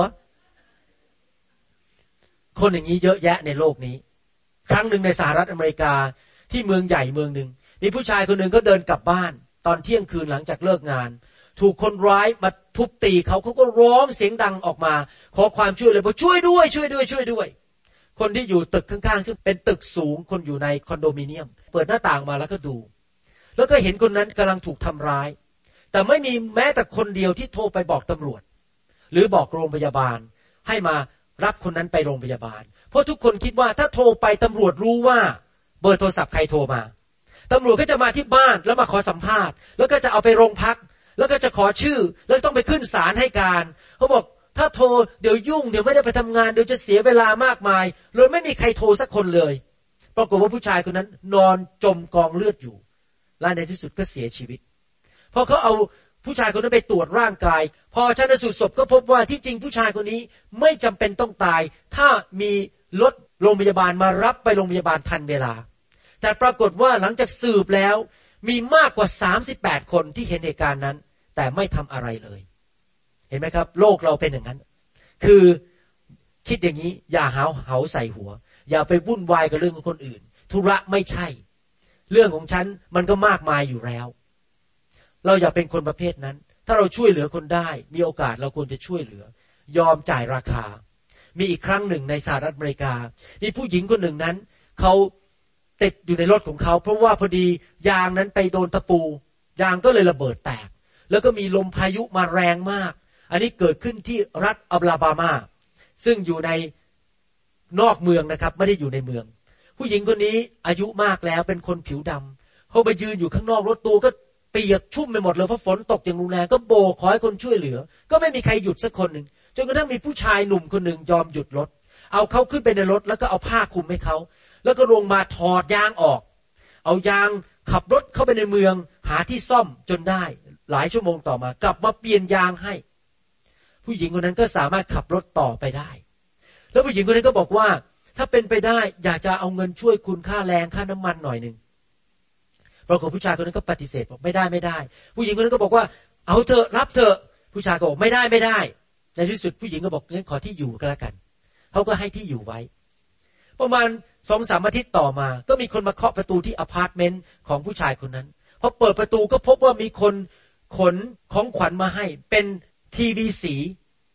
คนอย่างนี้เยอะแยะในโลกนี้ครั้งหนึ่งในสหรัฐอเมริกาที่เมืองใหญ่เมืองหนึ่งมีผู้ชายคนหนึ่งก็เดินกลับบ้านตอนเที่ยงคืนหลังจากเลิกงานถูกคนร้ายมาทุบตีเขาเขาก็ร้องเสียงดังออกมาขอความช่วยเหลือบอกช่วยด้วยช่วยด้วยช่วยด้วยคนที่อยู่ตึกข้างๆซึ่งเป็นตึกสูงคนอยู่ในคอนโดมิเนียมเปิดหน้าต่างมาแล้วก็ดูแล้วก็เห็นคนนั้นกำลังถูกทำร้ายแต่ไม่มีแม้แต่คนเดียวที่โทรไปบอกตำรวจหรือบอกโรงพยาบาลให้มารับคนนั้นไปโรงพยาบาลเพราะทุกคนคิดว่าถ้าโทรไปตำรวจรู้ว่าเบอร์โทรศัพท์ใครโทรมาตำรวจก็จะมาที่บ้านแล้วมาขอสัมภาษณ์แล้วก็จะเอาไปโรงพักแล้วก็จะขอชื่อแล้วต้องไปขึ้นศาลให้การเขาบอกถ้าโทรเดี๋ยวยุ่งเดี๋ยวไม่ได้ไปทำงานเดี๋ยวจะเสียเวลามากมายเลยไม่มีใครโทรสักคนเลยปรากฏว่าผู้ชายคนนั้นนอนจมกองเลือดอยู่และในที่สุดก็เสียชีวิตพอเขาเอาผู้ชายคนนั้นไปตรวจร่างกายพอชันสูตรศพก็พบว่าที่จริงผู้ชายคนนี้ไม่จำเป็นต้องตายถ้ามีรถโรงพยาบาลมารับไปโรงพยาบาลทันเวลาแต่ปรากฏว่าหลังจากสืบแล้วมีมากกว่าสามสิบแปดคนที่เห็นเหตุการณ์นั้นแต่ไม่ทำอะไรเลยเห็นไหมครับโลกเราเป็นอย่างนั้นคือคิดอย่างนี้อย่าหาเหาใส่หัวอย่าไปวุ่นวายกับเรื่องของคนอื่นธุระไม่ใช่เรื่องของฉันมันก็มากมายอยู่แล้วเราอย่าเป็นคนประเภทนั้นถ้าเราช่วยเหลือคนได้มีโอกาสเราควรจะช่วยเหลือยอมจ่ายราคามีอีกครั้งหนึ่งในสหรัฐอเมริกามีผู้หญิงคนหนึ่งนั้นเขาติดอยู่ในรถของเขาเพราะว่าพอดียางนั้นไปโดนตะปูยางก็เลยระเบิดแตกแล้วก็มีลมพายุมาแรงมากอันนี้เกิดขึ้นที่รัฐอัลาบามาซึ่งอยู่ในนอกเมืองนะครับไม่ได้อยู่ในเมืองผู้หญิงคนนี้อายุมากแล้วเป็นคนผิวดำเขาไปยืนอยู่ข้างนอกรถตัวก็เปียกชุ่มไปหมดเลยเพราะฝนตกอย่างรุนแรงก็โบกขอให้คนช่วยเหลือก็ไม่มีใครหยุดสักคนหนึ่งจนกระทั่งมีผู้ชายหนุ่มคนหนึ่งยอมหยุดรถเอาเขาขึ้นไปในรถแล้วก็เอาผ้าคลุมให้เขาแล้วก็ลงมาถอดยางออกเอายางขับรถเข้าไปในเมืองหาที่ซ่อมจนได้หลายชั่วโมงต่อมากลับมาเปลี่ยนยางให้ผู้หญิงคนนั้นก็สามารถขับรถต่อไปได้แล้วผู้หญิงคนนั้นก็บอกว่าถ้าเป็นไปได้อยากจะเอาเงินช่วยคุณค่าแรงค่าน้ำมันหน่อยนึงปรากฏผู้ชายคนนั้นก็ปฏิเสธบอกไม่ได้ไม่ได้ผู้หญิงคนนั้นก็บอกว่าเอาเถอะรับเถอะผู้ชายก็บอกไม่ได้ไม่ได้ในที่สุดผู้หญิงก็บอกงั้นขอที่อยู่ก็แล้วกันเขาก็ให้ที่อยู่ไว้ประมาณ สองสาม อาทิตย์ต่อมาก็มีคนมาเคาะประตูที่อพาร์ตเมนต์ของผู้ชายคนนั้นพอเปิดประตูก็พบว่ามีคนขนของขวัญมาให้เป็นทีวีสี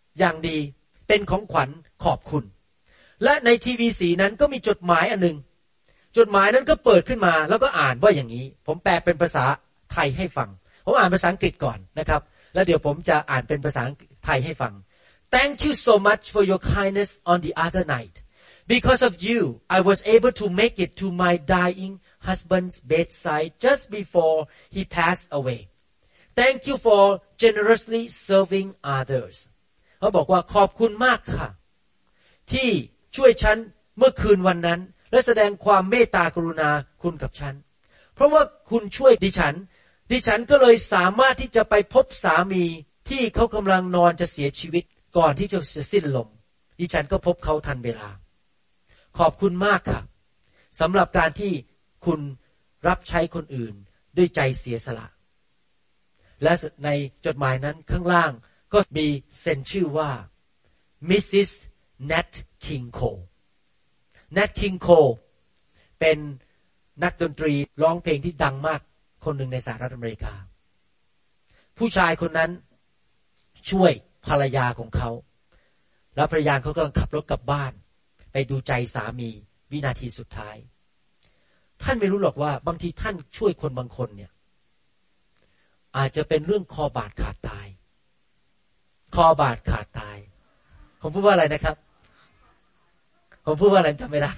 อย่างดีเป็นของขวัญขอบคุณและในทีวีสีนั้นก็มีจดหมายอันนึงจดหมายนั้นก็เปิดขึ้นมาแล้วก็อ่านว่าอย่างนี้ผมแปลเป็นภาษาไทยให้ฟังผมอ่านภาษาอังกฤษก่อนนะครับแล้วเดี๋ยวผมจะอ่านเป็นภาษาไทยให้ฟัง Thank you so much for your kindness on the other night. Because of you, I was able to make it to my dying husband's bedside just before he passed away. Thank you for generously serving others. เขาบอกว่าขอบคุณมากค่ะที่ช่วยฉันเมื่อคืนวันนั้นและแสดงความเมตตากรุณาคุณกับฉันเพราะว่าคุณช่วยดิฉันดิฉันก็เลยสามารถที่จะไปพบสามีที่เขากำลังนอนจะเสียชีวิตก่อนที่จะสิ้นลมดิฉันก็พบเขาทันเวลาขอบคุณมากค่ะสำหรับการที่คุณรับใช้คนอื่นด้วยใจเสียสละและในจดหมายนั้นข้างล่างก็มีเซ็นชื่อว่า มิสซิส Nat King Cole Nat King Cole เป็นนักดนตรีร้องเพลงที่ดังมากคนหนึ่งในสหรัฐอเมริกาผู้ชายคนนั้นช่วยภรรยาของเขาแล้วภรรยาเขากำลังขับรถกลับบ้านไปดูใจสามีวินาทีสุดท้ายท่านไม่รู้หรอกว่าบางทีท่านช่วยคนบางคนเนี่ยอาจจะเป็นเรื่องคอบาดขาดตายคอบาดขาดตายผมพูดว่าอะไรนะครับผมพูดว่าอะไรจำไม่ได้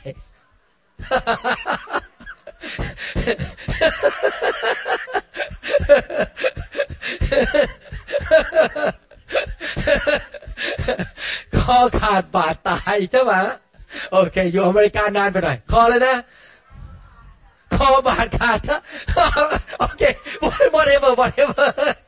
คอขาดบาดตายใช่ไหมโอเคอยู่อเมริกานานไปหน่อยคอเลยนะคอบาดขาดซะโอเค whatever whatever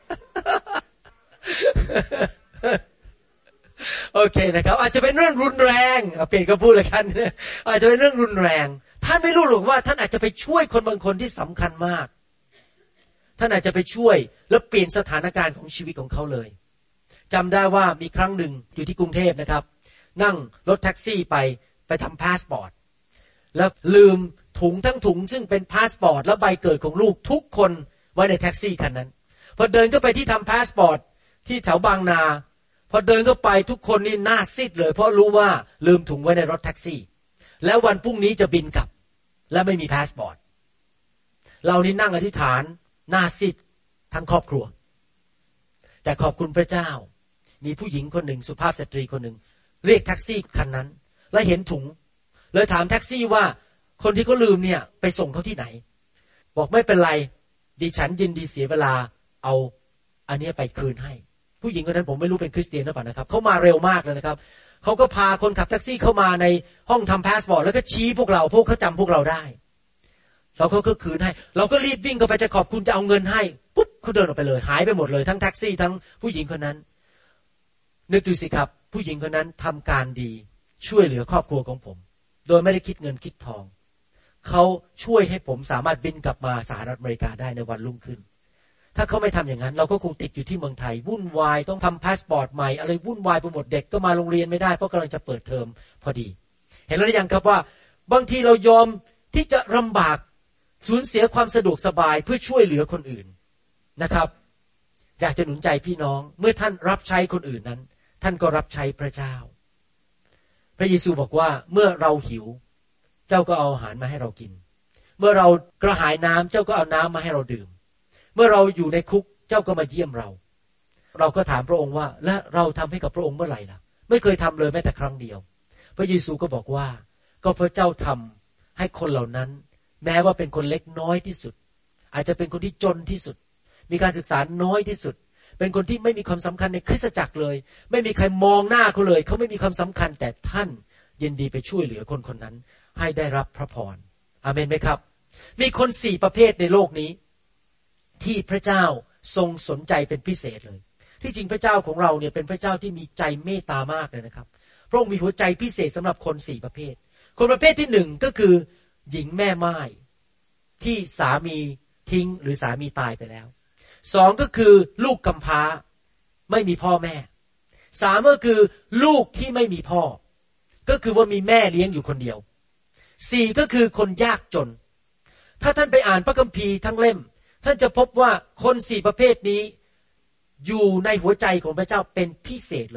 โอเคนะครับอาจจะเป็นเรื่องรุนแรงเปลี่ยนคำพูดเลยกันอาจจะเป็นเรื่องรุนแรงท่านไม่รู้หรอกว่าท่านอาจจะไปช่วยคนบางคนที่สำคัญมากท่านอาจจะไปช่วยแล้วเปลี่ยนสถานการณ์ของชีวิตของเขาเลยจำได้ว่ามีครั้งหนึ่งอยู่ที่กรุงเทพนะครับนั่งรถแท็กซี่ไปไปทำพาสปอร์ตแล้วลืมถุงทั้งถุงซึ่งเป็นพาสปอร์ตและใบเกิดของลูกทุกคนไว้ในแท็กซี่คันนั้นพอเดินเข้าไปที่ทำพาสปอร์ตที่แถวบางนาพอเดินเข้าไปทุกคนนี่หน้าซีดเลยเพราะรู้ว่าลืมถุงไว้ในรถแท็กซี่แล้ววันพรุ่งนี้จะบินกลับและไม่มีพาสปอร์ตเรานี่นั่งอธิษฐานหน้าซีดทั้งครอบครัวแต่ขอบคุณพระเจ้ามีผู้หญิงคนหนึ่งสุภาพสตรีคนหนึ่งเรียกแท็กซี่คันนั้นและเห็นถุงเลยถามแท็กซี่ว่าคนที่เขาลืมเนี่ยไปส่งเขาที่ไหนบอกไม่เป็นไรดิฉันยินดีเสียเวลาเอาอันนี้ไปคืนให้ผู้หญิงคนนั้นผมไม่รู้เป็นคริสเตียนหรือเปล่านะครับเขามาเร็วมากเลยนะครับเขาก็พาคนขับแท็กซี่เข้ามาในห้องทำพาสปอร์ตแล้วก็ชี้พวกเราพวกเขาจำพวกเราได้เราเขาก็คืนให้เราก็รีบวิ่งเข้าไปจะขอบคุณจะเอาเงินให้ปุ๊บเขาเดินออกไปเลยหายไปหมดเลยทั้งแท็กซี่ทั้งผู้หญิงคนนั้นนึกดูสิครับผู้หญิงคนนั้นทำการดีช่วยเหลือครอบครัวของผมโดยไม่ได้คิดเงินคิดทองเขาช่วยให้ผมสามารถบินกลับมาสหรัฐอเมริกาได้ในวันรุ่งขึ้นถ้าเขาไม่ทำอย่างนั้นเราก็คงติดอยู่ที่เมืองไทยวุ่นวายต้องทำพาสปอร์ตใหม่อะไรวุ่นวายไปหมดเด็กก็มาโรงเรียนไม่ได้เพราะกำลังจะเปิดเทอมพอดีเห็นแล้วหรือยังครับว่าบางทีเรายอมที่จะลำบากสูญเสียความสะดวกสบายเพื่อช่วยเหลือคนอื่นนะครับอยากจะหนุนใจพี่น้องเมื่อท่านรับใช้คนอื่นนั้นท่านก็รับใช้พระเจ้าพระเยซูบอกว่าเมื่อเราหิวเจ้าก็เอาอาหารมาให้เรากินเมื่อเรากระหายน้ำเจ้าก็เอาน้ำมาให้เราดื่มเมื่อเราอยู่ในคุกเจ้าก็มาเยี่ยมเราเราก็ถามพระองค์ว่าและเราทำให้กับพระองค์เมื่อไหร่ล่ะไม่เคยทำเลยแม้แต่ครั้งเดียวพระเยซูก็บอกว่าก็พระเจ้าทำให้คนเหล่านั้นแม้ว่าเป็นคนเล็กน้อยที่สุดอาจจะเป็นคนที่จนที่สุดมีการศึกษาน้อยที่สุดเป็นคนที่ไม่มีความสำคัญในคริสตจักรเลยไม่มีใครมองหน้าเขาเลยเขาไม่มีความสำคัญแต่ท่านยินดีไปช่วยเหลือคนคนนั้นให้ได้รับพระพรอาเมนไหมครับมีคนสี่ประเภทในโลกนี้ที่พระเจ้าทรงสนใจเป็นพิเศษเลยที่จริงพระเจ้าของเราเนี่ยเป็นพระเจ้าที่มีใจเมตตามากเลยนะครับพระองค์มีหัวใจพิเศษสำหรับคนสี่ประเภทคนประเภทที่หนึ่งก็คือหญิงแม่ม่ายที่สามีทิ้งหรือสามีตายไปแล้วสองก็คือลูกกำพร้าไม่มีพ่อแม่สามก็คือลูกที่ไม่มีพ่อก็คือว่ามีแม่เลี้ยงอยู่คนเดียวสี่ก็คือคนยากจนถ้าท่านไปอ่านพระคัมภีร์ทั้งเล่มท่านจะพบว่าคนสี่ประเภทนี้อยู่ในหัวใจของพระเจ้าเป็นพิเศษเลย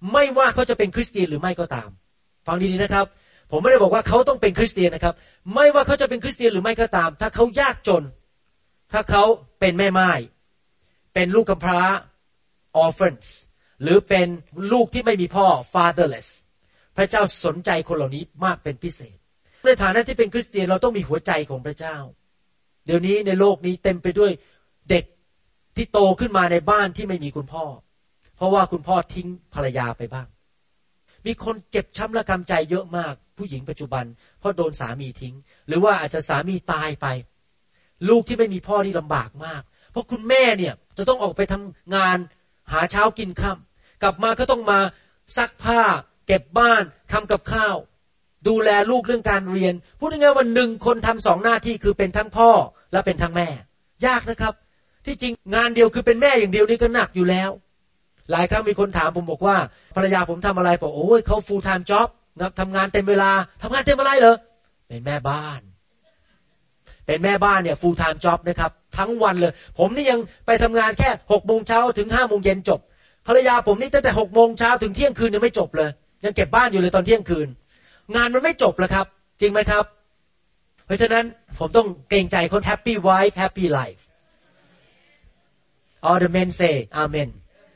ไม่ว่าเขาจะเป็นคริสเตียนหรือไม่ก็ตามฟังดีๆนะครับผมไม่ได้บอกว่าเขาต้องเป็นคริสเตียนนะครับไม่ว่าเขาจะเป็นคริสเตียนหรือไม่ก็ตามถ้าเขายากจนถ้าเขาเป็นแม่ม่ายเป็นลูกกำพร้า orphans หรือเป็นลูกที่ไม่มีพ่อ fatherless พระเจ้าสนใจคนเหล่านี้มากเป็นพิเศษในฐานะที่เป็นคริสเตียนเราต้องมีหัวใจของพระเจ้าเดี๋ยวนี้ในโลกนี้เต็มไปด้วยเด็กที่โตขึ้นมาในบ้านที่ไม่มีคุณพ่อเพราะว่าคุณพ่อทิ้งภรรยาไปบ้างมีคนเจ็บช้ำและกำใจเยอะมากผู้หญิงปัจจุบันเพราะโดนสามีทิ้งหรือว่าอาจจะสามีตายไปลูกที่ไม่มีพ่อนี่ลำบากมากเพราะคุณแม่เนี่ยจะต้องออกไปทำงานหาเช้ากินค่ำกลับมาก็ต้องมาซักผ้าเก็บบ้านทำกับข้าวดูแลลูกเรื่องการเรียนพูดง่ายๆว่าหนึ่งคนทำสองหน้าที่คือเป็นทั้งพ่อและเป็นทั้งแม่ยากนะครับที่จริงงานเดียวคือเป็นแม่อย่างเดียวนี่ก็หนักอยู่แล้วหลายครั้งมีคนถามผมบอกว่าภรรยาผมทำอะไรบอกโอ้ยเขา full time job นะทำงานเต็มเวลาทำงานเต็มเวลาเหรอเป็นแม่บ้านเป็นแม่บ้านเนี่ย full time job นะครับทั้งวันเลยผมนี่ยังไปทำงานแค่หกโมงเช้าถึงห้าโมงเย็นจบภรรยาผมนี่ตั้งแต่หกโมงเช้าถึงเที่ยงคืนยังไม่จบเลยยังเก็บบ้านอยู่เลยตอนเที่ยงคืนงานมันไม่จบเลยครับจริงไหมครับเพราะฉะนั้นผมต้องเกรงใจคน happy wife happy life all the men say amen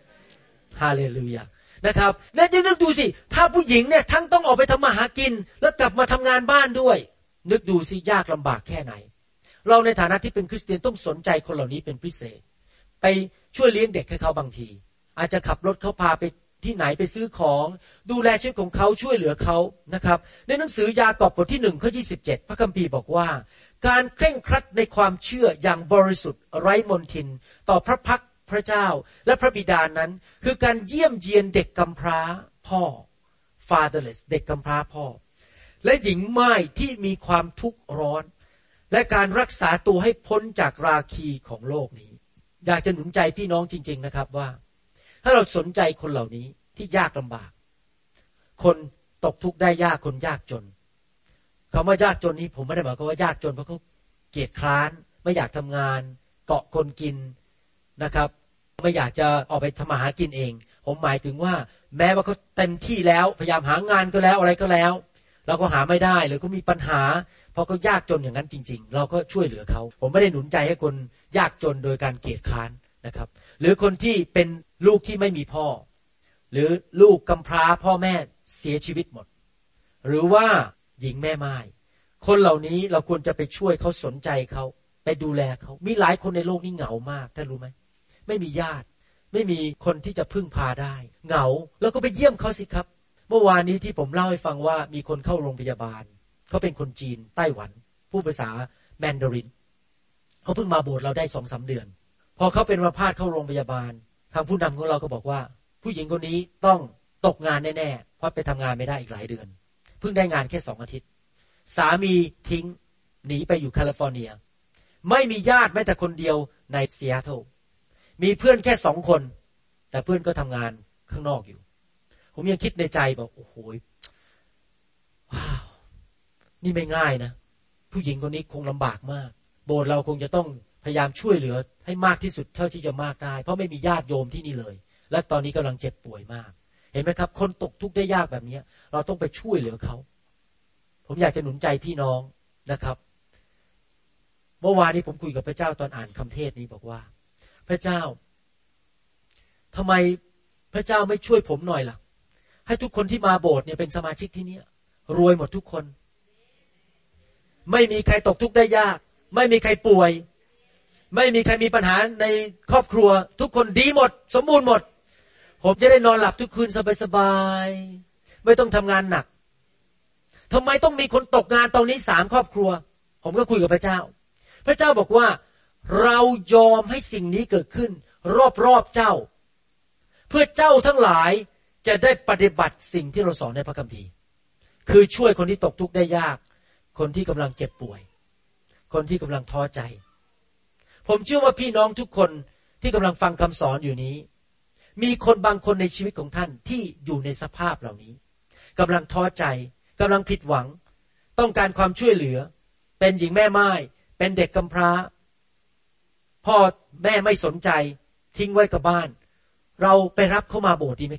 hallelujah นะครับแล้วนึกดูสิถ้าผู้หญิงเนี่ยทั้งต้องออกไปทำมาหากินแล้วกลับมาทำงานบ้านด้วยนึกดูสิยากลำบากแค่ไหนเราในฐานะที่เป็นคริสเตียนต้องสนใจคนเหล่านี้เป็นพิเศษไปช่วยเลี้ยงเด็กให้เขาบางทีอาจจะขับรถเขาพาไปที่ไหนไปซื้อของดูแลชีวิตของเขาช่วยเหลือเขานะครับในหนังสือยากอบบทที่หนึ่งข้อยี่สิบเจ็ดพระคัมภีร์บอกว่าการเคร่งครัดในความเชื่ออย่างบริสุทธิ์ไร้มลทินต่อพระพักพระเจ้าและพระบิดานั้นคือการเยี่ยมเยียนเด็กกำพร้าพ่อ fatherless เด็กกำพร้าพ่อและหญิงม่ายที่มีความทุกข์ร้อนและการรักษาตัวให้พ้นจากราคีของโลกนี้อยากจะหนุนใจพี่น้องจริงๆนะครับว่าถ้าเราสนใจคนเหล่านี้ที่ยากลำบากคนตกทุกข์ได้ยากคนยากจนคำว่ายากจนนี้ผมไม่ได้หมายความว่ายากจนเพราะเขาเกียจคร้านไม่อยากทำงานเกาะคนกินนะครับไม่อยากจะออกไปทำมาหากินเองผมหมายถึงว่าแม้ว่าเขาเต็มที่แล้วพยายามหางานก็แล้วอะไรก็แล้วเราก็หาไม่ได้หรือก็มีปัญหาเพราะเขายากจนอย่างนั้นจริงๆเราก็ช่วยเหลือเขาผมไม่ได้หนุนใจให้คนยากจนโดยการเกียจคร้านนะครับหรือคนที่เป็นลูกที่ไม่มีพ่อหรือลูกกำพร้าพ่อแม่เสียชีวิตหมดหรือว่าหญิงแม่ไม้คนเหล่านี้เราควรจะไปช่วยเขาสนใจเขาไปดูแลเขามีหลายคนในโลกนี้เหงามากท่านรู้ไหมไม่มีญาติไม่มีคนที่จะพึ่งพาได้เหงาแล้วก็ไปเยี่ยมเขาสิครับเมื่อวานนี้ที่ผมเล่าให้ฟังว่ามีคนเข้าโรงพยาบาลเขาเป็นคนจีนไต้หวันผู้ภาษาแมนดารินเขาเพิ่งมาโบสถ์เราได้ สองสาม เดือนพอเขาเป็นอัมพาตเข้าโรงพยาบาลทางผู้นำของเราก็บอกว่าผู้หญิงคนนี้ต้องตกงานแน่ๆเพราะไปทำงานไม่ได้อีกหลายเดือนเพิ่งได้งานแค่สองอาทิตย์สามีทิ้งหนีไปอยู่แคลิฟอร์เนียไม่มีญาติแม้แต่คนเดียวในซีแอตเทิลมีเพื่อนแค่สองคนแต่เพื่อนก็ทำงานข้างนอกอยู่ผมยังคิดในใจบอกโอ้โหว้าวนี่ไม่ง่ายนะผู้หญิงคนนี้คงลำบากมากโบสถ์เราคงจะต้องพยายามช่วยเหลือให้มากที่สุดเท่าที่จะมากได้เพราะไม่มีญาติโยมที่นี่เลยและตอนนี้กำลังเจ็บป่วยมากเห็นไหมครับคนตกทุกข์ได้ยากแบบนี้เราต้องไปช่วยเหลือเขาผมอยากจะหนุนใจพี่น้องนะครับเมื่อวานนี้ผมคุยกับพระเจ้าตอนอ่านคำเทศนี้บอกว่าพระเจ้าทำไมพระเจ้าไม่ช่วยผมหน่อยล่ะให้ทุกคนที่มาโบสถ์เนี่ยเป็นสมาชิกที่นี่รวยหมดทุกคนไม่มีใครตกทุกข์ได้ยากไม่มีใครป่วยไม่มีใครมีปัญหาในครอบครัวทุกคนดีหมดสมบูรณ์หมดผมจะได้นอนหลับทุกคืนสบายๆไม่ต้องทำงานหนักทำไมต้องมีคนตกงานตอนนี้สามครอบครัวผมก็คุยกับพระเจ้าพระเจ้าบอกว่าเรายอมให้สิ่งนี้เกิดขึ้นรอบๆเจ้าเพื่อเจ้าทั้งหลายจะได้ปฏิบัติสิ่งที่เราสอนในพระคัมภีร์คือช่วยคนที่ตกทุกข์ได้ยากคนที่กำลังเจ็บป่วยคนที่กำลังท้อใจผมเชื่อว่าพี่น้องทุกคนที่กำลังฟังคำสอนอยู่นี้มีคนบางคนในชีวิตของท่านที่อยู่ในสภาพเหล่านี้กำลังท้อใจกำลังผิดหวังต้องการความช่วยเหลือเป็นหญิงแม่ไม้เป็นเด็กกำพร้าพ พ่อแม่ไม่สนใจทิ้งไว้กับบ้านเราไปรับเขามาโบสถ์ดีไหมครับ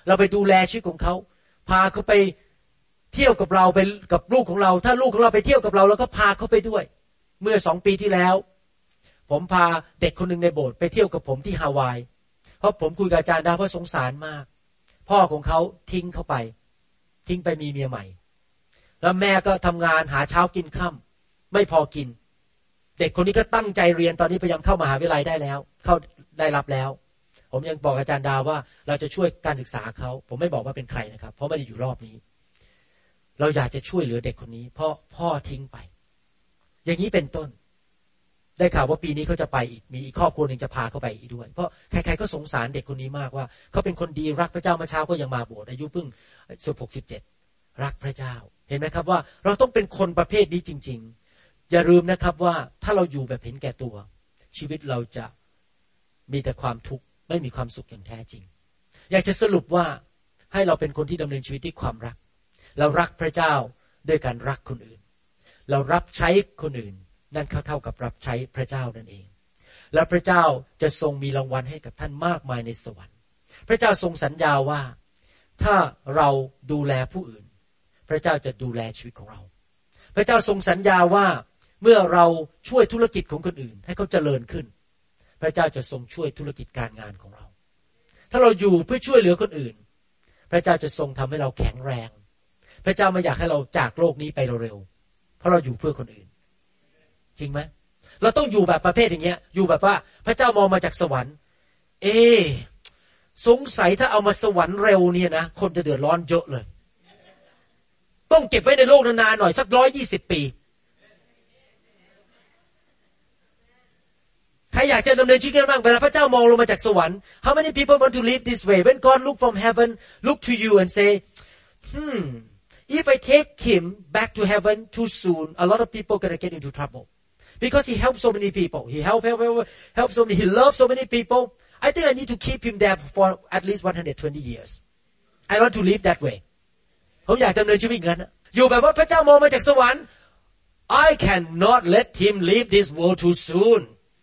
เราไปดูแลชีวิตของเขาพาเขาไปเที่ยวกับเราไปกับลูกของเราถ้าลูกของเราไปเที่ยวกับเราเราก็พาเขาไปด้วยเมื่อสองปีที่แล้วผมพาเด็กคนหนึ่งในโบสถ์ไปเที่ยวกับผมที่ฮาวายเพราะผมคุยกับอาจารย์ดาเพราะสงสารมากพ่อของเขาทิ้งเขาไปทิ้งไปมีเมียใหม่แล้วแม่ก็ทำงานหาเช้ากินค่ำไม่พอกินเด็กคนนี้ก็ตั้งใจเรียนตอนนี้พยายามเข้ามหาวิทยาลัยได้แล้วเข้าได้รับแล้วผมยังบอกอาจารย์ดาว่าเราจะช่วยการศึกษาเขาผมไม่บอกว่าเป็นใครนะครับเพราะไม่ได้อยู่รอบนี้เราอยากจะช่วยเหลือเด็กคนนี้เพราะพ่อทิ้งไปอย่างนี้เป็นต้นได้ข่าวว่าปีนี้เขาจะไปอีกมีอีกครอบครัวหนึ่งจะพาเขาไปอีกด้วยเพราะใครๆก็สงสารเด็กคนนี้มากว่าเขาเป็นคนดีรักพระเจ้าเมื่อเช้าก็ยังมาโบสถ์อายุเพิ่งสิบหก สิบเจ็ดรักพระเจ้าเห็นไหมครับว่าเราต้องเป็นคนประเภทนี้จริงๆอย่าลืมนะครับว่าถ้าเราอยู่แบบเห็นแก่ตัวชีวิตเราจะมีแต่ความทุกข์ไม่มีความสุขอย่างแท้จริงอยากจะสรุปว่าให้เราเป็นคนที่ดำเนินชีวิตด้วยความรักเรารักพระเจ้าด้วยการรักคนอื่นเรารับใช้คนอื่นนั่นเท่ากับรับใช้พระเจ้านั่นเองและพระเจ้าจะทรงมีรางวัลให้กับท่านมากมายในสวรรค์พระเจ้าทรงสัญญาว่าถ้าเราดูแลผู้อื่นพระเจ้าจะดูแลชีวิตของเราพระเจ้าทรงสัญญาว่าเมื่อเราช่วยธุรกิจของคนอื่นให้เขาเจริญขึ้นพระเจ้าจะทรงช่วยธุรกิจการงานของเราถ้าเราอยู่เพื่อช่วยเหลือคนอื่นพระเจ้าจะทรงทำให้เราแข็งแรงพระเจ้าไม่อยากให้เราจากโลกนี้ไปเร็วๆเพราะเราอยู่เพื่อคนอื่นจริงไหมเราต้องอยู่แบบประเภทอย่างเงี้ยอยู่แบบว่าพระเจ้ามองมาจากสวรรค์เอสงสัยถ้าเอามาสวรรค์เร็วเนี่ยนะคนจะเดือดร้อนเยอะเลยต้องเก็บไว้ในโลกนานๆหน่อยสักร้อยยี่สิบปีใครอยากจะดำเนินชีวิตกันบ้างเวลาพระเจ้ามองลงมาจากสวรรค์ How many people want to live this way when God look from heaven look to you and say hmm if I take him back to heaven too soon a lot of people gonna get into trouble because he helped so many people he help help help help so many he loved so many people I think I need to keep him there for at least one hundred twenty years I want to live that way ผมอยากดำเนินชีวิตอย่างนั้นอยู่แบบว่าพระเจ้ามองมาจากสวรรค์ I cannot let him leave this world too soon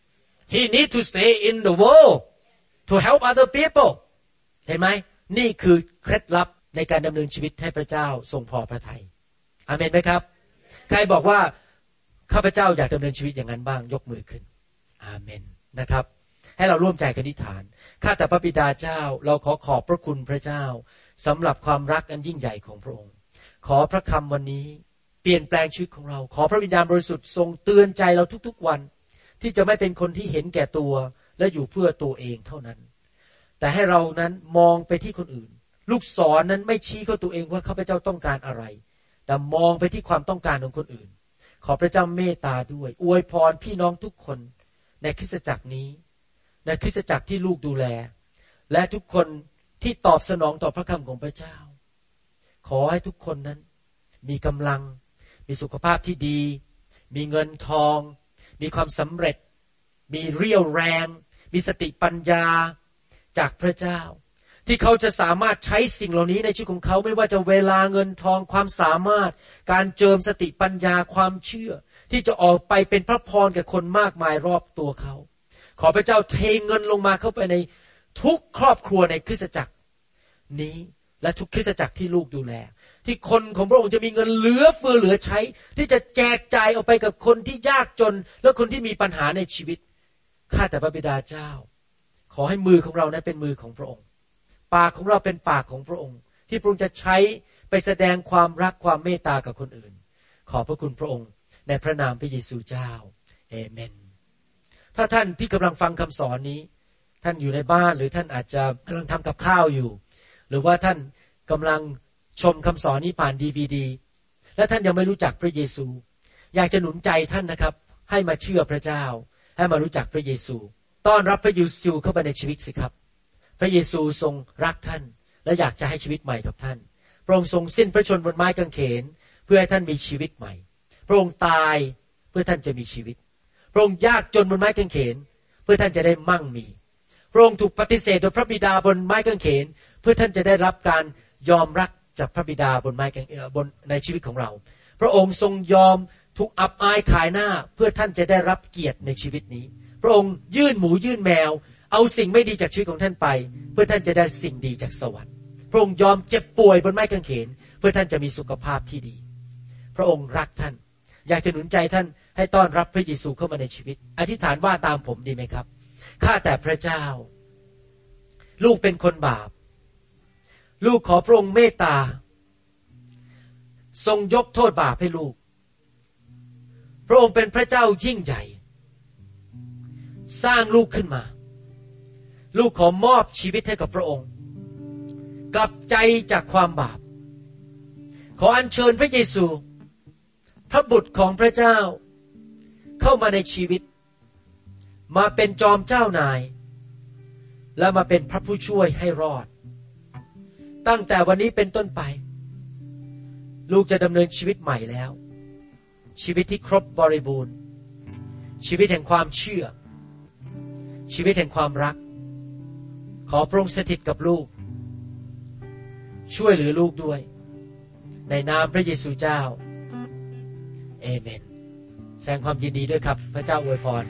he need to stay in the world to help other people เห็นไหมนี่คือเคล็ดลับในการดำเนินชีวิตให้พระเจ้าทรงพอพระทัยอาเมนไหมครับใครบอกว่าข้าพเจ้าอยากดำเนินชีวิตอย่างนั้นบ้างยกมือขึ้นอาเมนนะครับให้เราร่วมใจกันอธิษฐานข้าแต่พระบิดาเจ้าเราขอขอบพระคุณพระเจ้าสำหรับความรักอันยิ่งใหญ่ของพระองค์ขอพระคำวันนี้เปลี่ยนแปลงชีวิตของเราขอพระวิญญาณบริสุทธิ์ทรงเตือนใจเราทุกๆวันที่จะไม่เป็นคนที่เห็นแก่ตัวและอยู่เพื่อตัวเองเท่านั้นแต่ให้เรานั้นมองไปที่คนอื่นลูกศรนั้นไม่ชี้เข้าตัวเองว่าข้าพเจ้าต้องการอะไรแต่มองไปที่ความต้องการของคนอื่นขอพระเจ้าเมตตาด้วยอวยพรพี่น้องทุกคนในคริสตจักรนี้ในคริสตจักรที่ลูกดูแลและทุกคนที่ตอบสนองต่อพระคำของพระเจ้าขอให้ทุกคนนั้นมีกำลังมีสุขภาพที่ดีมีเงินทองมีความสำเร็จมีเรี่ยวแรงมีสติปัญญาจากพระเจ้าที่เขาจะสามารถใช้สิ่งเหล่านี้ในชีวิตของเขาไม่ว่าจะเวลาเงินทองความสามารถการเจิมสติปัญญาความเชื่อที่จะออกไปเป็นพระพรแก่คนมากมายรอบตัวเขาขอพระเจ้าเทเงินลงมาเข้าไปในทุกครอบครัวในคริสตจักรนี้และทุกคริสตจักรที่ลูกดูแลที่คนของพระองค์จะมีเงินเหลือเฟือเหลือใช้ที่จะแจกจ่ายออกไปกับคนที่ยากจนและคนที่มีปัญหาในชีวิตข้าแต่พระบิดาเจ้าขอให้มือของเรานั้นเป็นมือของพระองค์ปากของเราเป็นปากของพระองค์ที่พระองค์จะใช้ไปแสดงความรักความเมตตากับคนอื่นขอบพระคุณพระองค์ในพระนามพระเยซูเจ้าเอเมนถ้าท่านที่กำลังฟังคำสอนนี้ท่านอยู่ในบ้านหรือท่านอาจจะกำลังทำกับข้าวอยู่หรือว่าท่านกำลังชมคำสอนนี้ผ่าน ดี วี ดี และท่านยังไม่รู้จักพระเยซูอยากจะหนุนใจท่านนะครับให้มาเชื่อพระเจ้าให้มารู้จักพระเยซูต้อนรับพระเยซูเข้าไปในชีวิตสิครับพระเยซูทรงรักท่านและอยากจะให้ชีวิตใหม่กับท่านพระองค์ทรงสิ้นพระชนม์บนไม้กางเขนเพื่อให้ท่านมีชีวิตใหม่พระองค์ตายเพื่อท่านจะมีชีวิตพระองค์ยากจนบนไม้กางเขนเพื่อท่านจะได้มั่งมีพระองค์ถูกปฏิเสธโดยพระบิดาบนไม้กางเขนเพื่อท่านจะได้รับการยอมรักจากพระบิดาบนไม้กางเขนบนในชีวิตของเราพระองค์ทรงยอมถูกอับอายขายหน้าเพื่อท่านจะได้รับเกียรติในชีวิตนี้พระองค์ยื่นหมูยื่นแมวเอาสิ่งไม่ดีจากชีวิตของท่านไปเพื่อท่านจะได้สิ่งดีจากสวรรค์พระองค์ยอมเจ็บป่วยบนไม้กางเขนเพื่อท่านจะมีสุขภาพที่ดีพระองค์รักท่านอยากจะหนุนใจท่านให้ต้อนรับพระเยซูเข้ามาในชีวิตอธิษฐานว่าตามผมดีไหมครับข้าแต่พระเจ้าลูกเป็นคนบาปลูกขอพระองค์เมตตาทรงยกโทษบาปให้ลูกพระองค์เป็นพระเจ้ายิ่งใหญ่สร้างลูกขึ้นมาลูกขอมอบชีวิตให้กับพระองค์กลับใจจากความบาปขออัญเชิญพระเยซูพระบุตรของพระเจ้าเข้ามาในชีวิตมาเป็นจอมเจ้านายและมาเป็นพระผู้ช่วยให้รอดตั้งแต่วันนี้เป็นต้นไปลูกจะดำเนินชีวิตใหม่แล้วชีวิตที่ครบบริบูรณ์ชีวิตแห่งความเชื่อชีวิตแห่งความรักขอพระองค์สถิตกับลูกช่วยเหลือลูกด้วยในนามพระเยซูเจ้าเอเมนแสดงความยินดีด้วยครับพระเจ้าอวยพร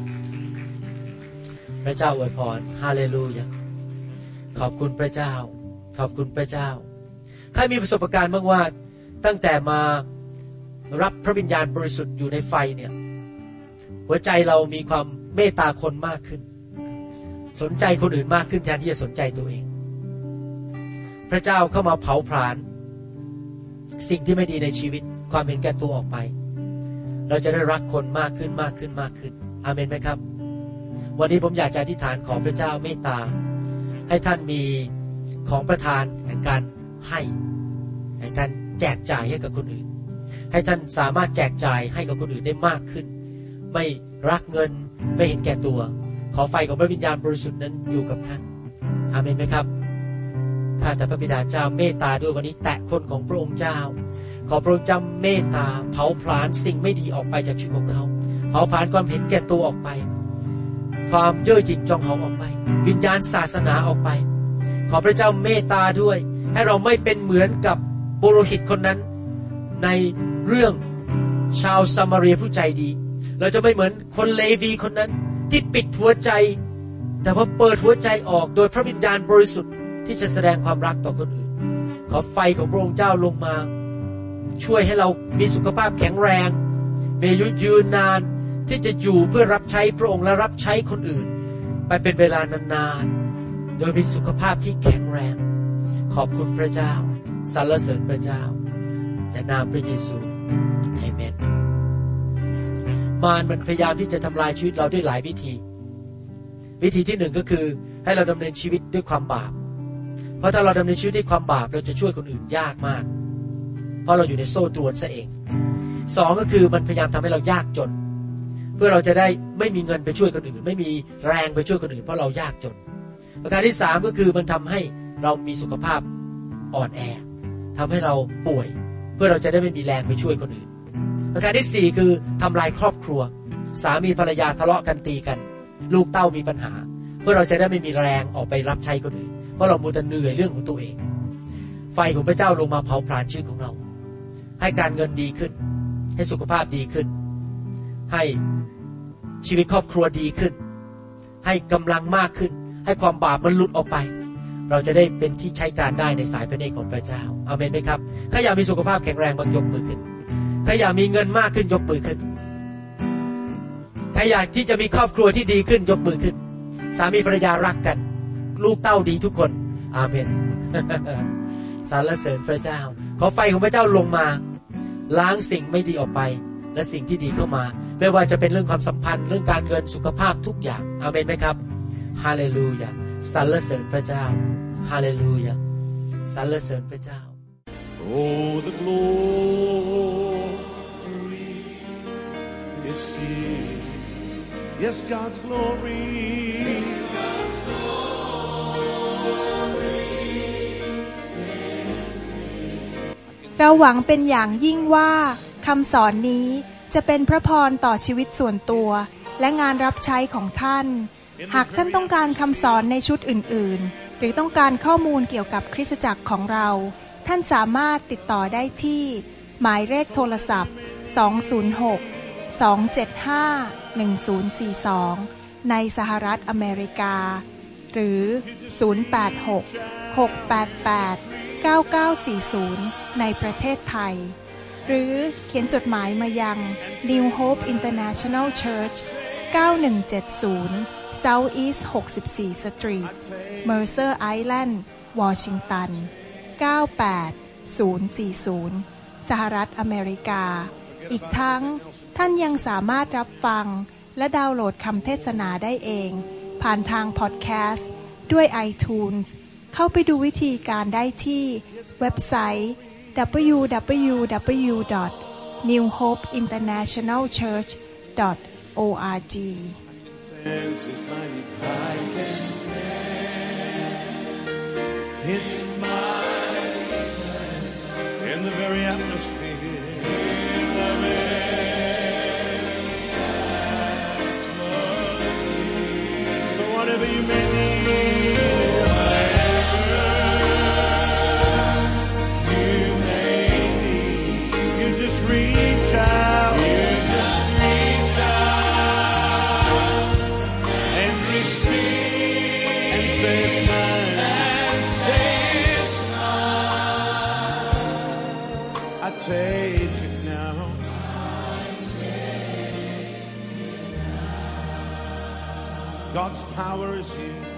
พระเจ้าอวยพรฮาเลลูยาขอบคุณพระเจ้าขอบคุณพระเจ้าใครมีประสบการณ์บ้างว่าตั้งแต่มารับพระวิญญาณบริสุทธิ์อยู่ในไฟเนี่ยหัวใจเรามีความเมตตาคนมากขึ้นสนใจคนอื่นมากขึ้นแทนที่จะสนใจตัวเองพระเจ้าเข้ามาเผาผลาญสิ่งที่ไม่ดีในชีวิตความเห็นแก่ตัวออกไปเราจะได้รักคนมากขึ้นมากขึ้นมากขึ้นอาเมนไหมครับวันนี้ผมอยากจะอธิษฐานขอพระเจ้าเมตตาให้ท่านมีของประทานแห่งการให้แห่งการแจกจ่ายให้กับคนอื่นให้ท่านสามารถแจกจ่ายให้กับคนอื่นได้มากขึ้นไม่รักเงินไม่เห็นแก่ตัวขอไฟของพระวิญญาณบริสุทธิ์นั้นอยู่กับท่านอาเมนไหมครับข้าแต่พระบิดาเจ้าเมตตาด้วยวันนี้แตะคนของพระองค์เจ้าขอพระองค์เจ้าเมตตาเผาผลาญสิ่งไม่ดีออกไปจากชีวิตของเขาเผาผลาญความเห็นแก่ตัวออกไปความเย่อหยิ่งจองหองออกไปวิญญาณศาสนาออกไปขอพระเจ้าเมตตาด้วยให้เราไม่เป็นเหมือนกับปุโรหิตคนนั้นในเรื่องชาวซามาเรียผู้ใจดีเราจะไม่เหมือนคนเลวีคนนั้นที่ปิดหัวใจแต่ว่าเปิดหัวใจออกโดยพระวิญญาณบริสุทธิ์ที่จะแสดงความรักต่อคนอื่นขอไฟของพระองค์เจ้าลงมาช่วยให้เรามีสุขภาพแข็งแรงมีอายุยืนนานที่จะอยู่เพื่อรับใช้พระองค์และรับใช้คนอื่นไปเป็นเวลานานๆโดยมีสุขภาพที่แข็งแรงขอบคุณพระเจ้าสรรเสริญพระเจ้าในนามพระเยซูอาเมนมารมันพยายามที่จะทำลายชีวิตเราด้วยหลายวิธีวิธีที่หนึ่งก็คือให้เราดำเนินชีวิตด้วยความบาปเพราะถ้าเราดำเนินชีวิตด้วยความบาปเราจะช่วยคนอื่นยากมากเพราะเราอยู่ในโซ่ตรวนซะเองสองก็คือมันพยายามทำให้เรายากจนเพื่อเราจะได้ไม่มีเงินไปช่วยคนอื่นไม่มีแรงไปช่วยคนอื่นเพราะเรายากจนประการที่สามก็คือมันทำให้เรามีสุขภาพอ่อนแอทำให้เราป่วยเพื่อเราจะได้ไม่มีแรงไปช่วยคนอื่นประการที่สี่คือทำลายครอบครัวสามีภรรยาทะเลาะกันตีกันลูกเต้ามีปัญหาเพื่อเราจะได้ไม่มีแรงออกไปรับใช้คนอื่นเพราะเรามัวแต่เหนื่อยเรื่องของตัวเองไฟของพระเจ้าลงมาเผาผลาญชีวิตของเราให้การเงินดีขึ้นให้สุขภาพดีขึ้นให้ชีวิตครอบครัวดีขึ้นให้กำลังมากขึ้นให้ความบาปมันหลุดออกไปเราจะได้เป็นที่ใช้การได้ในสายพระเนตรของพระเจ้าอาเมนไหมครับใครอยากมีสุขภาพแข็งแรงบ้างยกมือขึ้นใครอยากมีเงินมากขึ้นยกมือขึ้นใครอยากที่จะมีครอบครัวที่ดีขึ้นยกมือขึ้นสามีภรรยารักกันลูกเต้าดีทุกคนอาเมน สรรเสริญพระเจ้าขอไฟของพระเจ้าลงมาล้างสิ่งไม่ดีออกไปและสิ่งที่ดีเข้ามาไม่ว่าจะเป็นเรื่องความสัมพันธ์เรื่องการเงินสุขภาพทุกอย่างอาเมนไหมครับฮาเลลูยาสรรเสริญพระเจ้าฮาเลลูยาสรรเสริญพระเจ้า Oh the glory is here Yes God's glory Yes God's glory is here เราหวังเป็นอย่างยิ่งว่าคำสอนนี้จะเป็นพระพรต่อชีวิตส่วนตัวและงานรับใช้ของท่านหากท่านต้องการคำสอนในชุดอื่นๆหรือต้องการข้อมูลเกี่ยวกับคริสตจักรของเราท่านสามารถติดต่อได้ที่หมายเลขโทรศัพท์สอง ศูนย์ หก สอง เจ็ด ห้า หนึ่ง ศูนย์ สี่ สองในสหรัฐอเมริกาหรือศูนย์ แปด หก หก แปด แปด เก้า เก้า สี่ ศูนย์ในประเทศไทยหรือเขียนจดหมายมายัง New Hope International Church เก้าหนึ่งเจ็ดศูนย์ South East หกสิบสี่ Street Mercer Island Washington เก้าแปดศูนย์สี่ศูนย์สหรัฐอเมริกาอีกทั้งท่านยังสามารถรับฟังและดาวน์โหลดคำเทศนาได้เองผ่านทางพอดแคสต์ด้วย iTunes เข้าไปดูวิธีการได้ที่เว็บไซต์ ดับเบิลยู ดับเบิลยู ดับเบิลยู ดอท นิว โฮป อินเตอร์เนชั่นแนล เชิร์ช ดอท โอ อาร์ จี His mighty presence in the very atmosphere. In the very atmosphere. So whatever you may need, whatever you may need, you just reach out. You just reach out and receive and say it's mine. I take it now. I take it now. God's power is here.